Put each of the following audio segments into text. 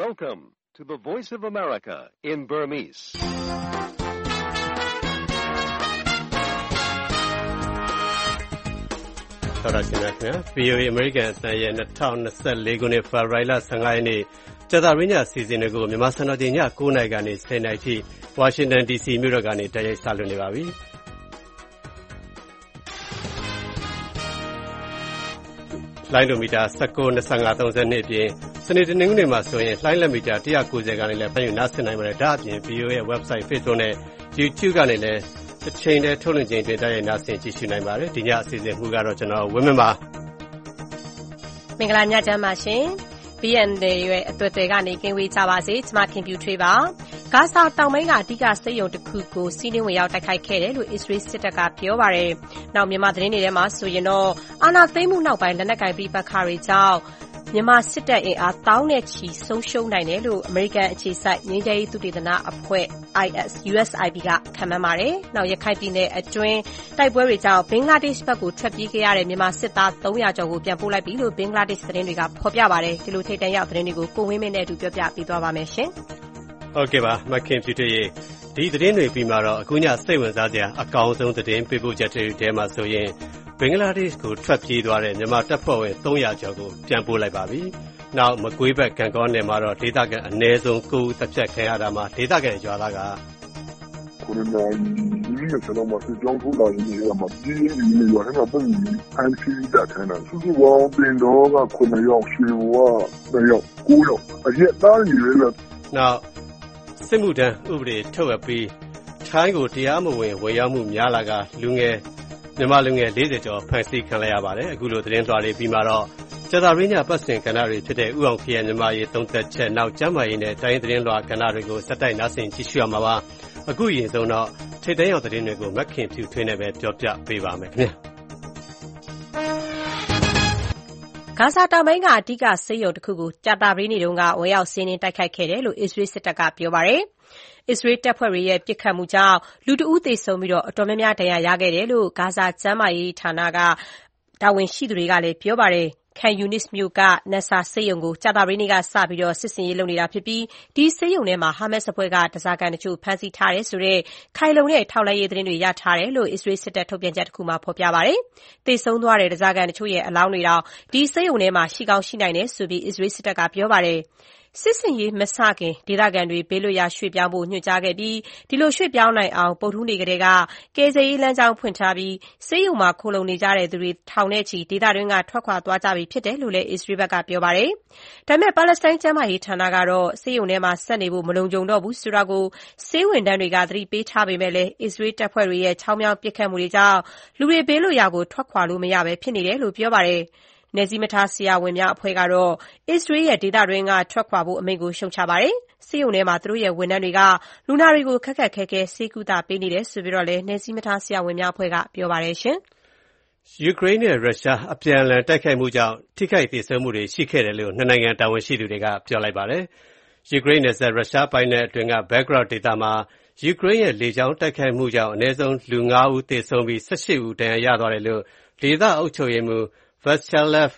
Welcome to the Voice of America in Burmese. ။သောတာရှင်များခင်ဗျာ VOA American အသံရဲ့2024ခုနှစ်ဖေဖော်ဝါရီလ15ရက်နေ့ကြာသပတေးညအစီအစဉ်တွေကိုမြန်မာစံတော်ချိန်ည9:00နာရီကနေ10:00နာရီထိဝါရှင်တန် DC မြို့တော်ကနေတိုက်ရိုက်စလွှင့်နေပါပြီ။လိုင်းဒိုမီတာ19 25 32အပြင်စနေတနင်္ဂနွေမှာဆိုရင်လိုင်းလက်မီတာ190ကနေလည်းဖမ်းယူနားဆင်နိုင်ပါတယ်။ဒါအပြင် VOA ရဲ့ website Facebook နဲ့ YouTube ကနေလည်းတစ်ချိန်တည်းထုတ်လွှင့်ခြင်းတွင်တိုက်ရိုက်နားဆင်ကြည့်ရှုနိုင်ပါတယ်။ဒီညအစီအစဉ်မှုကတော့ကျွန်တော်ဝင်းမင်းပါ။မင်္ဂလာညချမ်းပါရှင်။ BND ရဲ့အသွက်တွေကနေကင်းဝေးကြပါစေ။ကျွန်မခင်ပြူထွေးပါ။ဂါဇာတောင်ပိုင်းကအဓိကစိတ်ယုံတစ်ခုကိုစီးနှင်းဝင်ရောက်တိုက်ခိုက်ခဲ့တယ်လို့အစ္စရေးစစ်တပ်ကပြောပါတယ်။နောက်မြန်မာသတင်းတွေထဲမှာဆိုရင်တော့အာဏာသိမ်းမှုနောက်ပိုင်းလက်နက်ကိုင်ပြည်ပခါတွေကြောင့်မြန်မာစစ်တပ်အင်အားတောင်းနဲ့ချီဆုံးရှုံးနိုင်တယ်လို့အမေရိကန်အခြေစိုက်ငြိမ်းချမ်းရေးသုတေသနအဖွဲ့ USIP ကခန့်မှန်းပါတယ်။နောက်ရခိုင်ပြည်နယ်အတွင်းတိုက်ပွဲတွေကြောင့်ဘင်္ဂလားဒေ့ရှ်ဘက်ကိုထွက်ပြေးခဲ့ရတဲ့မြန်မာစစ်သား300ကျော်ကိုပြန်ပို့လိုက်ပြီလို့ဘင်္ဂလားဒေ့ရှ်သတင်းတွေကဖော်ပြပါတယ်။ဒီလိုထိပ်တန်းရောက်သတင်းတွေကိုကိုဝင်းမင်းနဲ့အတူပြောပြပေးသွားပါမယ်ရှင်။ဟုတ်ကဲ့ပါမခင်ဖြူထွေးရေဒီသတင်းတွေပြီးမှတော့အခုညစိတ်ဝင်စားစရာအကောင်းဆုံးသတင်းပေးပို့ချက်တွေထဲမှာဆိုရင်ဘင်္ဂလားဒေ့ရှ်ကိုထွက်ပြေးသွားတဲ့မြန်မာတပ်ဖွဲ့ဝင်300ကျော်ကိုပြန်ပို့လိုက်ပါပြီ။နောက်မကွေးဘက်ကံကောနယ်မှာတော့ဒေသခံအနည်းဆုံး9ဦးတပ်ဖြတ်ခံရတာမှာဒေသခံရွာသားကကိုရိုနာဒီနေ့ကျွန်တော်မစစ်ကြောင်းထိုးလာရင်းနေရမှာဒီနေ့ရွာထဲမှာပုံပြီးအန်စီတက်ထန်းတာစုစုပေါင်းတင်တော့က9ယောက်ရွှေဘဝ2ယောက်9ယောက်အရက်သားကြီးလေနောက်စစ်မှုထမ်းဥပဒေထုတ်အပ်ပြီးထိုင်းကိုတရားမဝင်ဝယ်ရောက်မှုများလာကမြန်မာလူငယ်40ကျော်ဖမ်းဆီးခံလိုက်ရပါတယ်အခုလိုသတင်းသွားလေးပြီးမှတော့ကြာသပတေးညပတ်စဉ်ကဏ္ဍတွေဖြစ်တဲ့ဥအောင်ခရမြန်မာရေးသုံးသက်ချက်နောက်ကျမ်းမာရေးနဲ့တိုင်းသတင်းလွှာကဏ္ဍတွေကိုစက်တိုက်နားဆင်ကြည့်ရှုရမှာပါအခုရင်ဆုံးတော့ထိပ်တန်းရောက်သတင်းတွေကိုမက်ခင်ဖြူထွေးနဲ့ပဲပြောပြပေးပါမယ်ခင်ဗျာဂါဇာတောင်ပိုင်းကအဓိကစိတ်ယုံတစ်ခုကိုကြာသပတေးနေ့တုန်းကဝင်ရောက်စီးနင်းတိုက်ခိုက်ခဲ့တယ်လို့အစ္စရေးစစ်တပ်ကပြောပါတယ်။အစ္စရေးတပ်ဖွဲ့တွေရဲ့ပစ်ခတ်မှုကြောင့်လူတဦးသေဆုံးပြီးတော့အတော်များများဒဏ်ရာရခဲ့တယ်လို့ဂါဇာကျန်းမာရေးဌာနကတာဝန်ရှိသူတွေကလည်းပြောပါတယ်။Khan Yunis မြို့ကနက်ဆာဆေးရုံကိုကြာသပတေးနေ့ကစပြီးစစ်ဆင်ရေးလုပ်နေတာဖြစ်ပြီးဒီဆေးရုံထဲမှာဟာမတ်စ်အဖွဲ့ကဓားစာခံတချို့ဖမ်းဆီးထားတယ်ဆိုတဲ့ခိုင်လုံတဲ့ထောက်လှမ်းရေးသတင်းတွေရထားတယ်လို့အစ္စရေးစစ်တပ်ထုတ်ပြန်ချက်တစ်ခုမှာဖော်ပြပါတယ်။သေဆုံးသွားတဲ့ဓားစာခံတချို့ရဲ့အလောင်းတွေတောင်ဒီဆေးရုံထဲမှာရှိကောင်းရှိနိုင်တယ်ဆိုပြီးအစ္စရေးစစ်တပ်ကပြောပါတယ်။စစ်စင်ရေးမစခင်ဒေသခံတွေဘေးလွတ်ရာရွှေ့ပြောင်းဖို့ညွှန်ကြားခဲ့ပြီးဒီလိုရွှေ့ပြောင်းနိုင်အောင်ပုပ်ထူးနေကလေးကကယ်ဆယ်ရေးလမ်းကြောင်းဖွင့်ထားပြီးဆေးရုံမှာခိုလုံနေကြတဲ့သူတွေထောင်နဲ့ချီဒေသတွင်းကထွက်ခွာသွားကြပြီဖြစ်တယ်လို့လည်းအစ္စရေးဘက်ကပြောပါတယ်။ဒါပေမဲ့ပါလက်စတိုင်းကျန်းမာရေးဌာနကတော့ဆေးရုံထဲမှာဆက်နေဖို့မလုံခြုံတော့ဘူးဆိုတာကိုဆေးဝန်ထမ်းတွေကသတိပေးထားပေမဲ့လည်းအစ္စရေးတပ်ဖွဲ့တွေရဲ့ချောင်းမြောင်းပစ်ခတ်မှုတွေကြောင့်လူတွေဘေးလွတ်ရာကိုထွက်ခွာလို့မရပဲဖြစ်နေတယ်လို့ပြောပါတယ်။နယ်စည်းမထားဆရာဝန်များအဖွဲ့ကတော့အစ္စရေးရဲ့ဒေသတွင်းကထွက်ခွာဖို့အမိန့်ကိုရှုတ်ချပါတယ်။ဆေးရုံထဲမှာသူတို့ရဲ့ဝန်ထမ်းတွေကလူနာတွေကိုခက်ခက်ခဲခဲဆေးကုသပေးနေတယ်ဆိုပြီးတော့လည်းနယ်စည်းမထားဆရာဝန်များအဖွဲ့ကပြောပါတယ်ရှင်။ယူကရိန်းနဲ့ရုရှားအပြန်အလှန်တိုက်ခိုက်မှုကြောင့်ထိခိုက်ဒေဆုံးမှုတွေရှိခဲ့တယ်လို့နှစ်နိုင်ငံတာဝန်ရှိသူတွေကပြောလိုက်ပါတယ်။ယူကရိန်းနဲ့ရုရှားပိုင်းနယ်အတွင်းက Belgorod ဒေသမှာယူကရိန်းရဲ့လေကြောင်းတိုက်ခိုက်မှုကြောင့်အနည်းဆုံးလူ9ဦးသေဆုံးပြီး18ဦးဒဏ်ရာရသွားတယ်လို့ဒေသအုပ်ချုပ်ရေးမှူးVyacheslav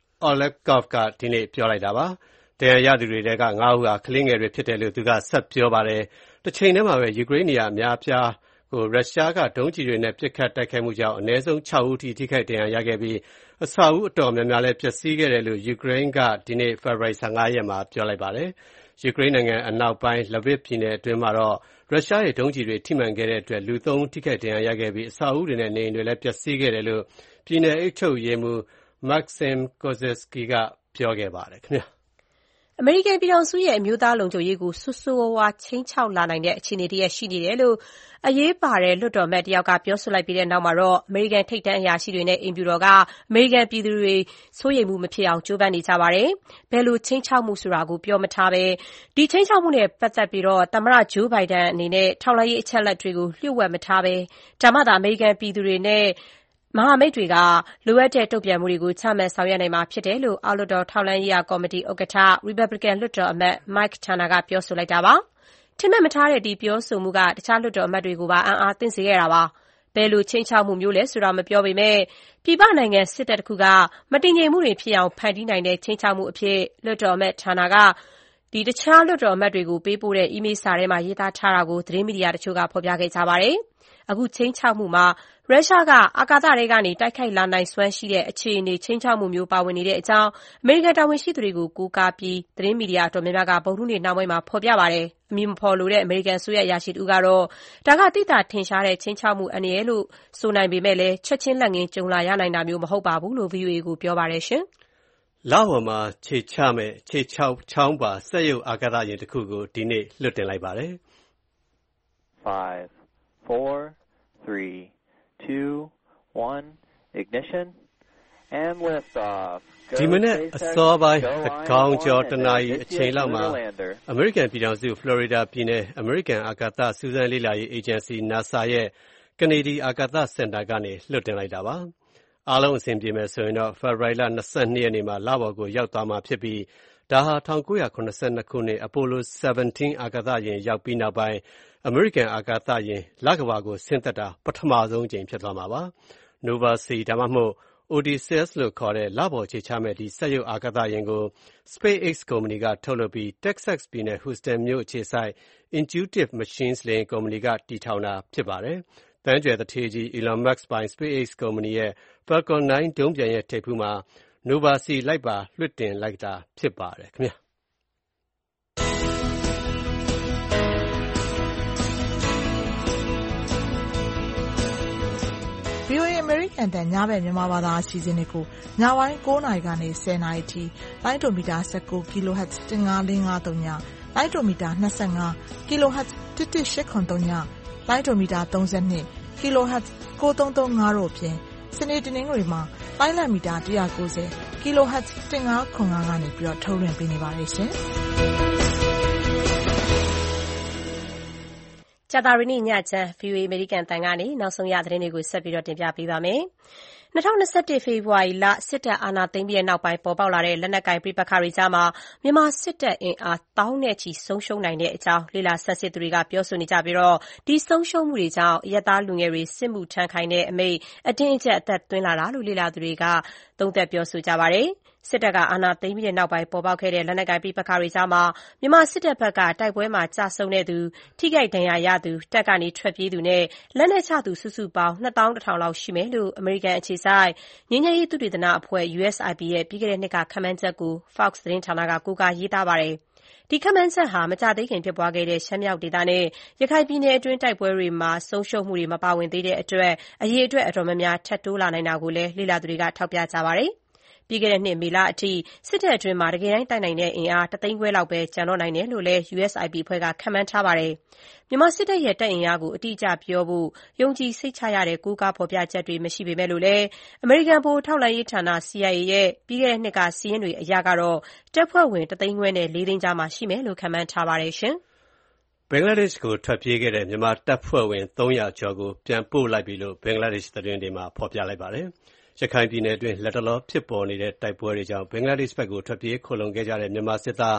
Olekov ကဒီနေ့ပြောလိုက်တာပါ။ဒဏ်ရာရသူတွေထဲက9ဦးဟာကလေးငယ်တွေဖြစ်တယ်လို့သူကဆက်ပြောပါတယ်။တစ်ချိန်တည်းမှာပဲယူကရိန်းနေရာအများအပြားကိုရုရှားကဒုံးကျည်တွေနဲ့ပစ်ခတ်တိုက်ခိုက်မှုကြောင့်အနည်းဆုံး6ဦးထိခိုက်ဒဏ်ရာရခဲ့ပြီးအဆောက်အဦအတော်များများလည်းပျက်စီးခဲ့တယ်လို့ယူကရိန်းကဒီနေ့ဖေဖော်ဝါရီ15ရက်မှာပြောလိုက်ပါတယ်။ယူကရိန်းနိုင်ငံအနောက်ပိုင်း Lviv ပြည်နယ်အတွင်းမှာတော့ရုရှားရဲ့ဒုံးကျည်တွေထိမှန်ခဲ့တဲ့အတွက်လူ3ဦးထိခိုက်ဒဏ်ရာရခဲ့ပြီးအဆောက်အဦတွေနဲ့နေအိမ်တွေလည်းပျက်စီးခဲ့တယ်လို့ပြည်နယ်အုပ်ချုပ်ရေးမှူးMaxim Kozytsky ကပြောခဲ့ပါတယ်ခင်ဗျာအမေရိကန်ပြည်ထောင်စုရဲ့အမျိုးသားလုံခြုံရေးကိုဆိုးဆိုးဝါးဝါးချိန်ချောက်လာနိုင်တဲ့အခြေအနေတရက်ရှိနေတယ်လို့အရေးပါတဲ့လွှတ်တော်အမတ်တယောက်ကပြောဆိုလိုက်ပြီးတဲ့နောက်မှာတော့အမေရိကန်ထိပ်တန်းအရာရှိတွေနဲ့အိမ်ဖြူတော်ကအမေရိကန်ပြည်သူတွေစိုးရိမ်မှုမဖြစ်အောင်ကြိုးပမ်းနေကြပါတယ်။ဘယ်လိုချိန်ချောက်မှုဆိုတာကိုပြောမထားဘဲဒီချိန်ချောက်မှုနဲ့ပတ်သက်ပြီးတော့သမ္မတဂျိုးဘိုင်ဒန်အနေနဲ့ထောက်လှမ်းရေးအချက်အလက်တွေကိုလျှို့ဝှက်မထားဘဲဒါမှသာအမေရိကန်ပြည်သူတွေနဲ့မဟာမိတ်တွေကလိုအပ်တဲ့တုံ့ပြန်မှုတွေကိုချမှတ်ဆောင်ရွက်နိုင်မှာဖြစ်တယ်လို့အောက်လွှတ်တော်ထောက်လှမ်းရေးရာကော်မတီဥက္ကဋ္ဌ Republican လွှတ်တော်အမတ် Mike Turner ကပြောဆိုလိုက်တာပါ။ထင်မှတ်မထားတဲ့ဒီပြောဆိုမှုကတခြားလွှတ်တော်အမတ်တွေကိုပါအံ့အားသင့်စေခဲ့တာပါ။ဘယ်လိုချိန်ချောက်မှုမျိုးလဲဆိုတာမပြောပေမဲ့ပြည်ပနိုင်ငံစစ်တပ်တစ်ခုကမတည်ငြိမ်မှုတွေဖြစ်အောင်ဖန်တီးနိုင်တဲ့ချိန်ချောက်မှုအဖြစ်လွှတ်တော်အမတ် Turner ကတခြားလွှတ်တော်အမတ်တွေကိုပေးပို့တဲ့အီးမေးလ်စာထဲမှာရေးသားထားတာကိုသတင်းမီဒီယာတချို့ကဖော်ပြခဲ့ကြပါတယ်။အခုခြိမ်းခြောက်မှုမှာရုရှားကအာကာသထဲကနေတိုက်ခိုက်လာနိုင်စွမ်းရှိတဲ့အခြေအနေခြိမ်းခြောက်မှုမျိုးပါဝင်နေတဲ့အကြောင်းအမေရိကန်တာဝန်ရှိသူတွေကိုကိုးကားပြီးသတင်းမီဒီယာအတော်များများကဗုဒ္ဓဟူးနေ့နှောင်းပိုင်းမှာဖော်ပြပါတယ်။အမည်မဖော်လိုတဲ့အမေရိကန်အစိုးရအရာရှိတဦးကတော့ဒါကသိသာထင်ရှားတဲ့ခြိမ်းခြောက်မှုအန္တရာယ်လို့ဆိုနိုင်ပေမဲ့လည်းချက်ချင်းလက်ငင်းကြုံလာရနိုင်တာမျိုးမဟုတ်ပါဘူးလို့ VOA ကိုပြောပါတယ်ရှင်။လပေါ်မှာခြေချမဲ့ခြေချောင်းပါစက်ရုပ်အာကာသယာဉ်တစ်ခုကိုဒီနေ့လွှတ်တင်လိုက်ပါတယ်။ 5 4 3 2 1 ignition and lift off ဒီမနေ့အစောပိုင်းခေါင်းကျော်တနာရီအချိန်လောက်မှာအမေရိကန်ပြည်ထောင်စုဖလော်ရီဒါပြည်နယ်အမေရိကန်အာကာသစူးစမ်းလေ့လာရေးအေဂျင်စီ NASA ရဲ့ကနေဒီအာကာသစင်တာကနေလွှတ်တင်လိုက်တာပါအားလုံးအဆင်ပြေမယ်ဆိုရင်တော့ဖေဖော်ဝါရီလ22ရက်နေ့မှာလပေါ်ကိုရောက်သွားမှာဖြစ်ပြီးဒါဟာ1982ခုနှစ်အပိုလို17အာကာသယာဉ်ရောက်ပြီးနောက်ပိုင်းအမေရိကန်အာကာသယာဉ်လကမ္ဘာကိုဆင်းသက်တာပထမဆုံးအကြိမ်ဖြစ်သွားမှာပါ။ Nova C ဒါမှမဟုတ် Odysseus လို့ခေါ်တဲ့လပေါ်ခြေချမဲ့ဒီစက်ရုပ်အာကာသယာဉ်ကို SpaceX ကုမ္ပဏီကထုတ်လုပ်ပြီး Texas ပြည်နယ် Houston မြို့အခြေစိုက် Intuitive Machines လေယာဉ်ကုမ္ပဏီကတည်ထောင်တာဖြစ်ပါတယ်။သန်းကြွယ်သူဌေးကြီး Elon Musk ပိုင် SpaceX ကုမ္ပဏီရဲ့ Falcon 9 ဒုံးပျံရဲ့ထိပ်ဖူးမှာ Nova C လိုက်ပါလွှတ်တင်လိုက်တာဖြစ်ပါတယ်ခင်ဗျာ။ VOA အမေရိကန်တန်ညဘက်မြန်မာဘာသာအစီအစဉ်တွေကိုညပိုင်း9နာရီကနေ10နာရီထိလိုင်းဒိုမီတာ19 kHz 15553ညလိုင်းဒိုမီတာ25 kHz 11883ညလိုင်းဒိုမီတာ32 kHz 9335တို့ဖြင့်စနေတနင်္ဂနွေမှာလိုင်းလံမီတာ190 kHz 1505ကနေပြီးတော့ထုတ်လွှင့်ပေးနေပါတယ်ရှင်။ကြာသပတေးနေ့ညချမ်း VOA အမေရိကန်တန်ကနေနောက်ဆုံးရသတင်းတွေကိုဆက်ပြီးတင်ပြပေးပါမယ်။2021ဖေဖော်ဝါရီလစစ်တပ်အာဏာသိမ်းပြီးနောက်ပိုင်းပေါ်ပေါက်လာတဲ့လက်နက်ကိုင်ပဋိပက္ခတွေကြားမှာမြန်မာစစ်တပ်အင်အားသောင်းနဲ့ချီဆုံးရှုံးနိုင်တဲ့အကြောင်းလေ့လာဆန်းစစ်သူတွေကပြောဆိုနေကြပြီးဒီဆုံးရှုံးမှုတွေကြောင့်အရပ်သားလူငယ်တွေစစ်မှုထမ်းခိုင်းတဲ့အမိန့်အတင်းအကျပ်အသက်သွင်းလာတာလို့လေ့လာသူတွေကသုံးသပ်ပြောဆိုကြပါတယ်။စစ်တပ်ကအာဏာသိမ်းပြီးနောက်ပိုင်းပေါ်ပေါက်ခဲ့တဲ့လက်နက်ကိုင်ပဋိပက္ခတွေကြားမှာမြန်မာစစ်တပ်ဘက်ကတိုက်ပွဲမှာကျဆုံးတဲ့သူထိခိုက်ဒဏ်ရာရသူတပ်ကနေထွက်ပြေးသူနဲ့လက်နက်ချသူစုစုပေါင်း 21000 လောက်ရှိမယ်လို့အမေရိကန်အခြေစိုက်ငြိမ်းချမ်းရေးသုတေသနအဖွဲ့ USIP ရဲ့ပြီးခဲ့တဲ့နှစ်ကခန့်မှန်းချက်ကို Fox သတင်းဌာနကကိုးကားရေးသားပါတယ်။ဒီခန့်မှန်းချက်ဟာမကြာသေးခင်ဖြစ်ပွားခဲ့တဲ့ရှမ်းမြောက်ဒေသနဲ့ရခိုင်ပြည်နယ်အတွင်းတိုက်ပွဲတွေမှာဆုံးရှုံးမှုတွေမပါဝင်သေးတဲ့အတွက်အရေးအတွက်အတော်များများထပ်တိုးလာနိုင်တာကိုလည်းလေ့လာသူတွေကထောက်ပြကြပါတယ်။ပြီးခဲ့တဲ့နှစ်မေလအထိစစ်တပ်အတွင်းမှာတကယ်တမ်းတိုက်နိုင်တဲ့အင်အား3သိန်းခွဲလောက်ပဲကျန်တော့နိုင်တယ်လို့လည်း USIP အဖွဲ့ကခန့်မှန်းထားပါတယ်။မြန်မာစစ်တပ်ရဲ့တပ်အင်အားကိုအတိအကျပြောဖို့ယုံကြည်စိတ်ချရတဲ့ကိုးကားဖော်ပြချက်တွေမရှိပေမဲ့လို့လည်းအမေရိကန်ဗဟိုထောက်လှမ်းရေးဌာန CIA ရဲ့ပြီးခဲ့တဲ့နှစ်ကစာရင်းတွေအရကတော့တပ်ဖွဲ့ဝင်3သိန်းခွဲနဲ့4သိန်းကြားမှာရှိမယ်လို့ခန့်မှန်းထားပါတယ်ရှင်။ဘင်္ဂလားဒေ့ရှ်ကိုထွက်ပြေးခဲ့တဲ့မြန်မာတပ်ဖွဲ့ဝင်300ကျော်ကိုပြန်ပို့လိုက်ပြီလို့ဘင်္ဂလားဒေ့ရှ်သတင်းတွေမှာဖော်ပြလိုက်ပါတယ်။ရခိုင်ပြည်နယ်အတွင်းလက်တလောဖြစ်ပေါ်နေတဲ့တိုက်ပွဲတွေကြောင့်ဘင်္ဂလားဒေ့ရှ်ဘက်ကိုထွက်ပြေးခိုလှုံခဲ့ကြတဲ့မြန်မာစစ်သား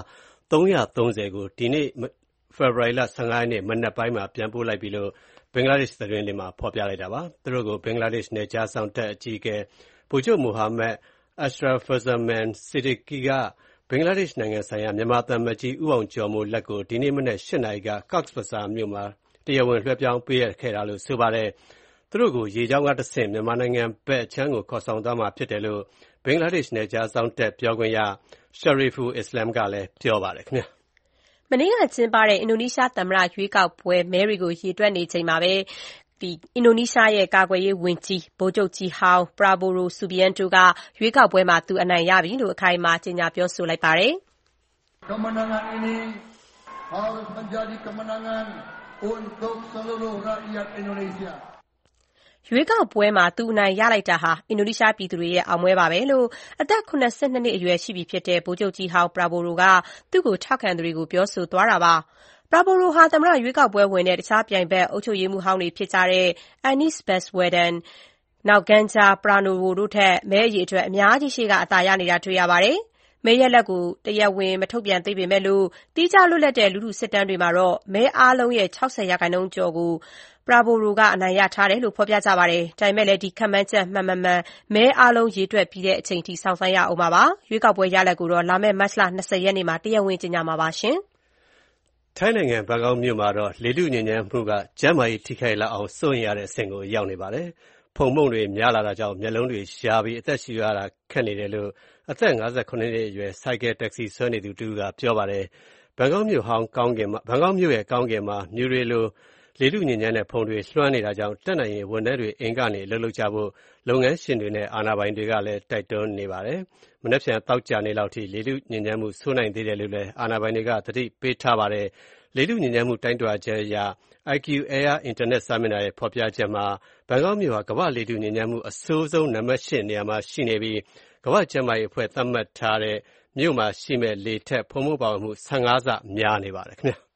330ကိုဒီနေ့ဖေဖော်ဝါရီလ15ရက်နေ့မနက်ပိုင်းမှာပြန်ပို့လိုက်ပြီလို့ဘင်္ဂလားဒေ့ရှ်သတင်းတွေမှာဖော်ပြလိုက်တာပါ။သူတို့ကိုဘင်္ဂလားဒေ့ရှ်နယ်ခြားစောင့်တပ်အကြီးအကဲဗိုလ်ချုပ်မိုဟာမက် Ashrafuzzaman Siddiqui ကဘင်္ဂလားဒေ့ရှ်နိုင်ငံဆိုင်ရာမြန်မာသံအမတ်ကြီးဦးအောင်ကျော်မိုးလက်ကိုဒီနေ့မနက်8နာရီက Cox's Bazar မြို့မှာတရားဝင်လွှဲပြောင်းပေးအပ်ခဲ့တာလို့ဆိုပါတယ်။သူတို့ကိုရေကြောင်းကတဆင့်မြန်မာနိုင်ငံဘက်အခြမ်းကိုခေါ်ဆောင်သွားမှာဖြစ်တယ်လို့ဘင်္ဂလားဒေ့ရှ်နယ်ခြားစောင့်တပ်ပြောခွင့်ရ Shariful Islam ကလည်းပြောပါတယ်ခင်ဗျာ။မနေ့ကကျင်းပတဲ့အင်ဒိုနီးရှားသမ္မတရွေးကောက်ပွဲမဲတွေကိုရေတွက်နေချိန်မှာပဲအင်ဒိုနီးရှားရဲ့ကာကွယ်ရေးဝန်ကြီးဗိုလ်ချုပ်ကြီးဟောင်း Prabowo Subianto ကရွေးကောက်ပွဲမှာသူအနိုင်ရပြီလို့အခိုင်အမာကြေညာပြောဆိုလိုက်ပါတယ်။ Kemenangan ini harus menjadi kemenangan untuk seluruh rakyat Indonesia ရွေးကောက်ပွဲမှာသူအနိုင်ရလိုက်တာဟာအင်ဒိုနီးရှားပြည်သူတွေရဲ့အောင်ပွဲပါပဲလို့အသက်82နှစ်အရွယ်ရှိပြီဖြစ်တဲ့ဗိုလ်ချုပ်ကြီးဟောင်း Prabowo ကသူ့ကိုထောက်ခံသူတွေကိုပြောဆိုသွားတာပါ။ Prabowo ဟာသမ္မတရွေးကောက်ပွဲဝင်တဲ့တခြားပြိုင်ဘက်အုပ်ချုပ်ရေးမှူးဟောင်းတွေဖြစ်ကြတဲ့ Anies Baswedan, Ganjar Pranowo တို့ထက်မဲအရေအတွက်အများကြီးရှေ့ကအသာရနေတာတွေ့ရပါတယ်။မဲရလဒ်ကိုတရားဝင်မထုတ်ပြန်သေးပေမဲ့လို့သီးခြားလွတ်လပ်တဲ့လူထုစစ်တမ်းတွေမှာတော့မဲအားလုံးရဲ့60%ကျော်ကို Prabowo ကအနိုင်ရထားတယ်လို့ဖော်ပြကြပါတယ်။ဒါပေမဲ့လည်းဒီခန့်မှန်းချက်မှန်မဲအားလုံးရေတွက်ပြီးတဲ့အချိန်ထိစောင့်ဆိုင်းရအောင်ပါ။ရွေးကောက်ပွဲရလဒ်ကိုတော့လာမယ့်မတ်လ 20 ရက်နေ့မှာတရားဝင်ကြေညာမှာပါရှင်။ထိုင်းနိုင်ငံဘန်ကောက်မြို့မှာတော့လေထုညစ်ညမ်းမှုကကျန်းမာရေးထိခိုက်လောက်အောင်စိုးရိမ်ရတဲ့အဆင့်ကိုရောက်နေပါတယ်။ဖုန်မှုန့်တွေများလာတာကြောင့်မျက်လုံးတွေယာပြီးအသက်ရှူရတာခက်နေတယ်လို့အသက် 58 နှစ်အရွယ်ဆိုင်ကယ်တက္ကစီဆွဲနေသူတူကပြောပါတယ်။ဘန်ကောက်မြို့ရဲ့ကောင်းကင်မှာမြူတွေလိုလေထုညစ်ညမ်းတဲ့ဖုန်တွေလွှမ်းနေတာကြောင့်တက်နိုင်ရင်ဝန်ထမ်းတွေအိမ်ကနေလှုပ်ကြဖို့လုပ်ငန်းရှင်တွေနဲ့အာဏာပိုင်တွေကလည်းတိုက်တွန်းနေပါတယ်။မနက်ဖြန်သောကြာနေ့လောက်ထိလေထုညစ်ညမ်းမှုဆိုးနိုင်သေးတယ်လို့လည်းအာဏာပိုင်တွေကသတိပေးထားပါတယ်။လေထုညစ်ညမ်းမှုတိုင်းထွာချက်အရ IQ Air Internet စာမျက်နှာရဲ့ဖော်ပြချက်မှာဘန်ကောက်မြို့ဟာကမ္ဘာ့လေထုညစ်ညမ်းမှုအဆိုးဆုံးနံပါတ် 8 နေရာမှာရှိနေပြီးကမ္ဘာ့ကျန်းမာရေးအဖွဲ့သတ်မှတ်ထားတဲ့မြို့မှာရှိမဲ့လေထက်ဖုန်မှုန့်ပါဝင်မှု 15 ဆများနေပါတယ်ခင်ဗျာ။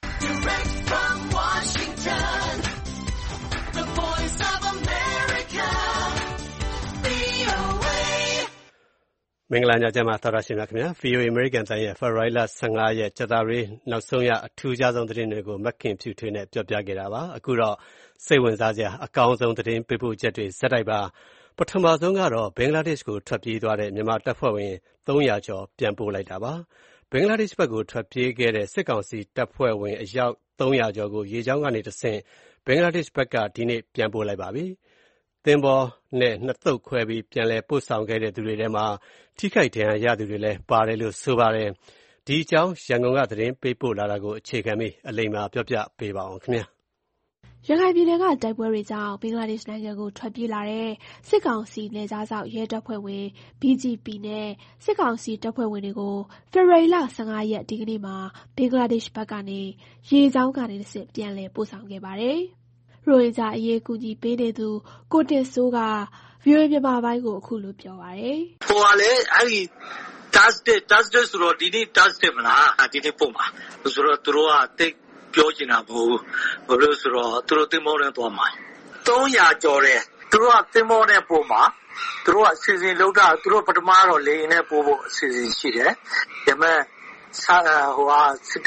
မင်္ဂလာညချမ်းပါသောတာရှင်များခင်ဗျာ VOA American တိုင်းရဲ့ February 15 ရက်ကြာသပတေးနောက်ဆုံးရအထူးခြားဆုံးသတင်းတွေကိုမခင်ဖြူထွေးနဲ့ပြောပြခဲ့တာပါအခုတော့စိတ်ဝင်စားစရာအကောင်းဆုံးသတင်းပေးပို့ချက်တွေဇက်တိုက်ပါပထမဆုံးကတော့ဘင်္ဂလားဒေ့ရှ်ကိုထွက်ပြေးသွားတဲ့မြန်မာတပ်ဖွဲ့ဝင်300ကျော်ပြန်ပို့လိုက်တာပါဘင်္ဂလားဒေ့ရှ်ဘက်ကိုထွက်ပြေးခဲ့တဲ့စစ်ကောင်စီတပ်ဖွဲ့ဝင်အယောက်300ကျော်ကိုရေကြောင်းကနေတဆင့်ဘင်္ဂလားဒေ့ရှ်ဘက်ကဒီနေ့ပြန်ပို့လိုက်ပါပြီသင်္ဘောနဲ့နှစ်သုတ်ခွဲပြီးပြန်လည်ပို့ဆောင်ခဲ့တဲ့သူတွေထဲမှာထိခိုက်ဒဏ်ရာရသူတွေလည်းပါတယ်လို့ဆိုပါတယ်။ဒီအကြောင်းရန်ကုန်ကသတင်းပေးပို့လာတာကိုအခြေခံပြီးအလိမ္မာပြောပြပေးပါအောင်ခင်ဗျာ။ရခိုင်ပြည်နယ်ကတိုက်ပွဲတွေကြောင့်ဘင်္ဂလားဒေ့ရှ်နိုင်ငံကိုထွက်ပြေးလာတဲ့စစ်ကောင်စီနယ်ခြားစောင့်ရဲတပ်ဖွဲ့ဝင် BGP နဲ့စစ်ကောင်စီတပ်ဖွဲ့ဝင်တွေကိုဖေဖော်ဝါရီလ 15 ရက်ဒီကနေ့မှာဘင်္ဂလားဒေ့ရှ်ဘက်ကနေရေကြောင်းကနေတဆင့်ပြန်လည်ပို့ဆောင်ခဲ့ပါတယ်။ရိုဟင်ဂျာအရေးကူညီပေးနေသူကိုတင်စိုးက VOA မြန်မာပိုင်းကိုအခုလိုပြောပါတယ်။ဟိုကလည်းအဲ့ဒီ Thursday ဆိုတော့ဒီနေ့ Thursday မလားဒီနေ့ပို့မှာဆိုတော့သူတို့ကတိတ်ပြောချင်တာမဟုတ်ဘာလို့ဆိုတော့သူတို့တင်မောနဲ့သွားမှာ300ကျော်တယ်သူတို့ကတင်မောနဲ့ပို့မှာသူတို့ကအစီအစဉ်လုပ်တာသူတို့ပထမတော့လေရင်နဲ့ပို့ဖို့အစီအစဉ်ရှိတယ်ဒါပေမဲ့စစ်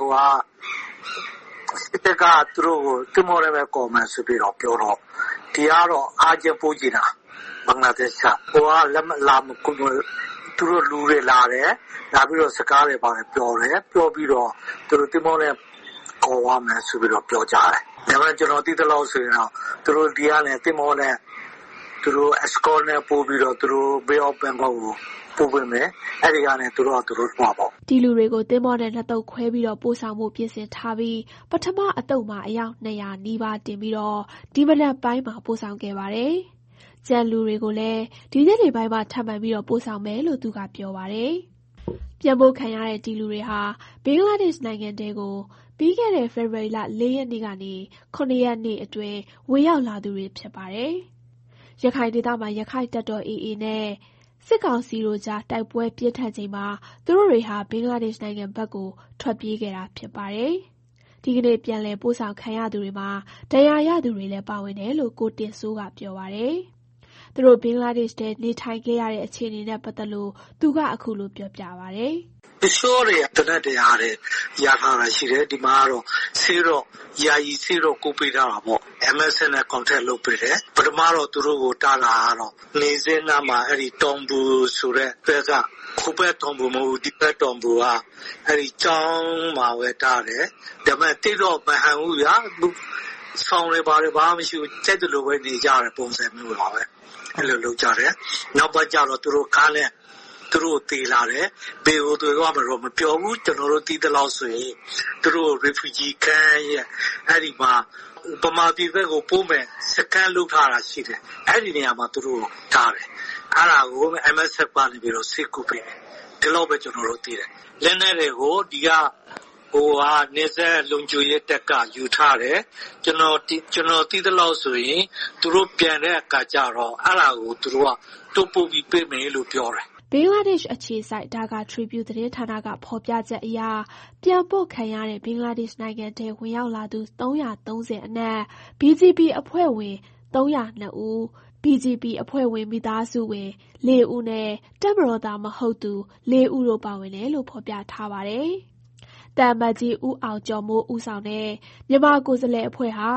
တပ်ကသူတို့ကိုတင်မောနဲ့ပဲကော်မန်ဆိုပြီးတော့ပြောတော့ဒီကတော့အားကျပို့ချင်တာဘင်္ဂလားဒေ့ရှ်ကလက်မလာမကူသူတို့လူတွေလာတယ်လာပြီးတော့စကားတွေပါတယ်ပြောပြီးတော့သူတို့တင်မောနဲ့ခေါ်ရမယ်ဆိုပြီးတော့ပြောကြတယ်ဒါပေမဲ့ကျွန်တော်သိတဲ့လောက်ဆိုရင်တော့သူတို့ဒီကနေတင်မောနဲ့သူတို့ escort နဲ့ပို့ပြီးတော့သူတို့ Bay of Bengal ကိုပို့ပေးမယ်အဲ့ဒီကနေသူတို့သွားပေါ့ဒီလူတွေကိုတင်မောနဲ့နှစ်သုတ်ခွဲပြီးတော့ပို့ဆောင်မှုပြင်ဆင်ထားပြီးပထမအသုတ်မှာအယောက်200နီးပါးတင်ပြီးတော့ဒီမနက်ပိုင်းမှာပို့ဆောင်ခဲ့ပါတယ်ကျန်လူတွေကိုလည်းဒီညနေပိုင်းမှာထပ်မံပြီးတော့ပို့ဆောင်မယ်လို့သူကပြောပါတယ်။ပြန်ပို့ခံရတဲ့ဒီလူတွေဟာဘင်္ဂလားဒေ့ရှ်နိုင်ငံတဲကိုပြီးခဲ့တဲ့ဖေဖော်ဝါရီလ4 ရက်နေ့ကနေ9 ရက်နေ့အတွင်းဝင်ရောက်လာသူတွေဖြစ်ပါတယ်။ရခိုင်ဒေသမှာရခိုင်တပ်တော် AA နဲ့စစ်ကောင်စီတို့ကြားတိုက်ပွဲပြင်းထန်ချိန်မှာသူတို့တွေဟာဘင်္ဂလားဒေ့ရှ်နိုင်ငံဘက်ကိုထွက်ပြေးခဲ့တာဖြစ်ပါတယ်။ဒီကနေ့ပြန်လည်ပို့ဆောင်ခံရသူတွေမှာဒဏ်ရာရသူတွေလည်းပါဝင်တယ်လို့ကိုတင်စိုးကပြောပါတယ်။သူတို့ဘင်္ဂလားဒေ့ရှ်ထဲနေထိုင်ခဲ့ရတဲ့အခြေအနေနဲ့ပတ်သက်လို့သူကအခုလိုပြောပြပါတယ်။တချို့တွေတနက်တရားတွေရထားတာရှိတယ်ဒီမှာတော့ဆေးတော့ယာယီဆေးတော့ကိုပေးထားတာပေါ့ MSN နဲ့ contact လုပ်ပေးတယ်ပထမတော့သူတို့ကိုတားလာတော့နေစင်းနာမှာအဲ့ဒီတောင်ဘူဆိုတဲ့ဘက်ကခုဘက်တောင်ဘူမဟုတ်ဒီဘက်တောင်ဘူကအဲ့ဒီကျောင်းမှာဝယ်တာတယ်ဒါပေမဲ့တိတော့မဟန်ဘူးဗျာဆောင်းတွေဘာမရှိဘူးစက်တလို့ပဲနေကြတယ်ပုံစံမျိုးပါပဲအဲ့လိုလုပ်ကြတယ်နောက်ပတ်ကြတော့သူတို့ကားနဲ့သူတို့တေးလာတယ်ဘေဟိုတွေကတော့မပြောဘူးကျွန်တော်တို့တီးတဲ့လောက်ဆိုရင်သူတို့ refugee camp ရဲ့အဲ့ဒီမှာပမာပြည်ဘက်ကိုပို့မယ်စကန်လုပ်ထားတာရှိတယ်အဲ့ဒီနေရာမှာသူတို့ထားတယ်အဲ့ဒါကို MSF ကနေပြီးတော့စစ်ကူပေးတယ်ဒီလောက်ပဲကျွန်တော်တို့သိတယ်လက်နဲ့တွေကိုဒီကနေဆက်လုံချိုရဲတက်ကယူထားတယ်ကျွန်တော်တီးတဲ့လောက်ဆိုရင်သူတို့ပြန်တဲ့အခါကျတော့အဲ့ဒါကိုသူတို့ကတိုးပို့ပြီးပေးမယ်လို့ပြောတယ်ဘင်္ဂလားဒေ့ရှ်အခြေစိုက်ဒါကာ Tribute သတင်းဌာနကဖော်ပြချက်အရပြန်ပို့ခံရတဲ့ဘင်္ဂလားဒေ့ရှ်နိုင်ငံထဲဝင်ရောက်လာသူ330အနက် BGP အဖွဲ့ဝင်302ဦး BGP အဖွဲ့ဝင်မိသားစုဝင်4ဦးနဲ့တပ်မတော်သားမဟုတ်သူ4ဦးတို့ပါဝင်တယ်လို့ဖော်ပြထားပါတယ်။တမ္ပကြီးဦးအောင်ကျော်မိုးဦးဆောင်တဲ့မြန်မာကိုယ်စားလှယ်အဖွဲ့ဟာ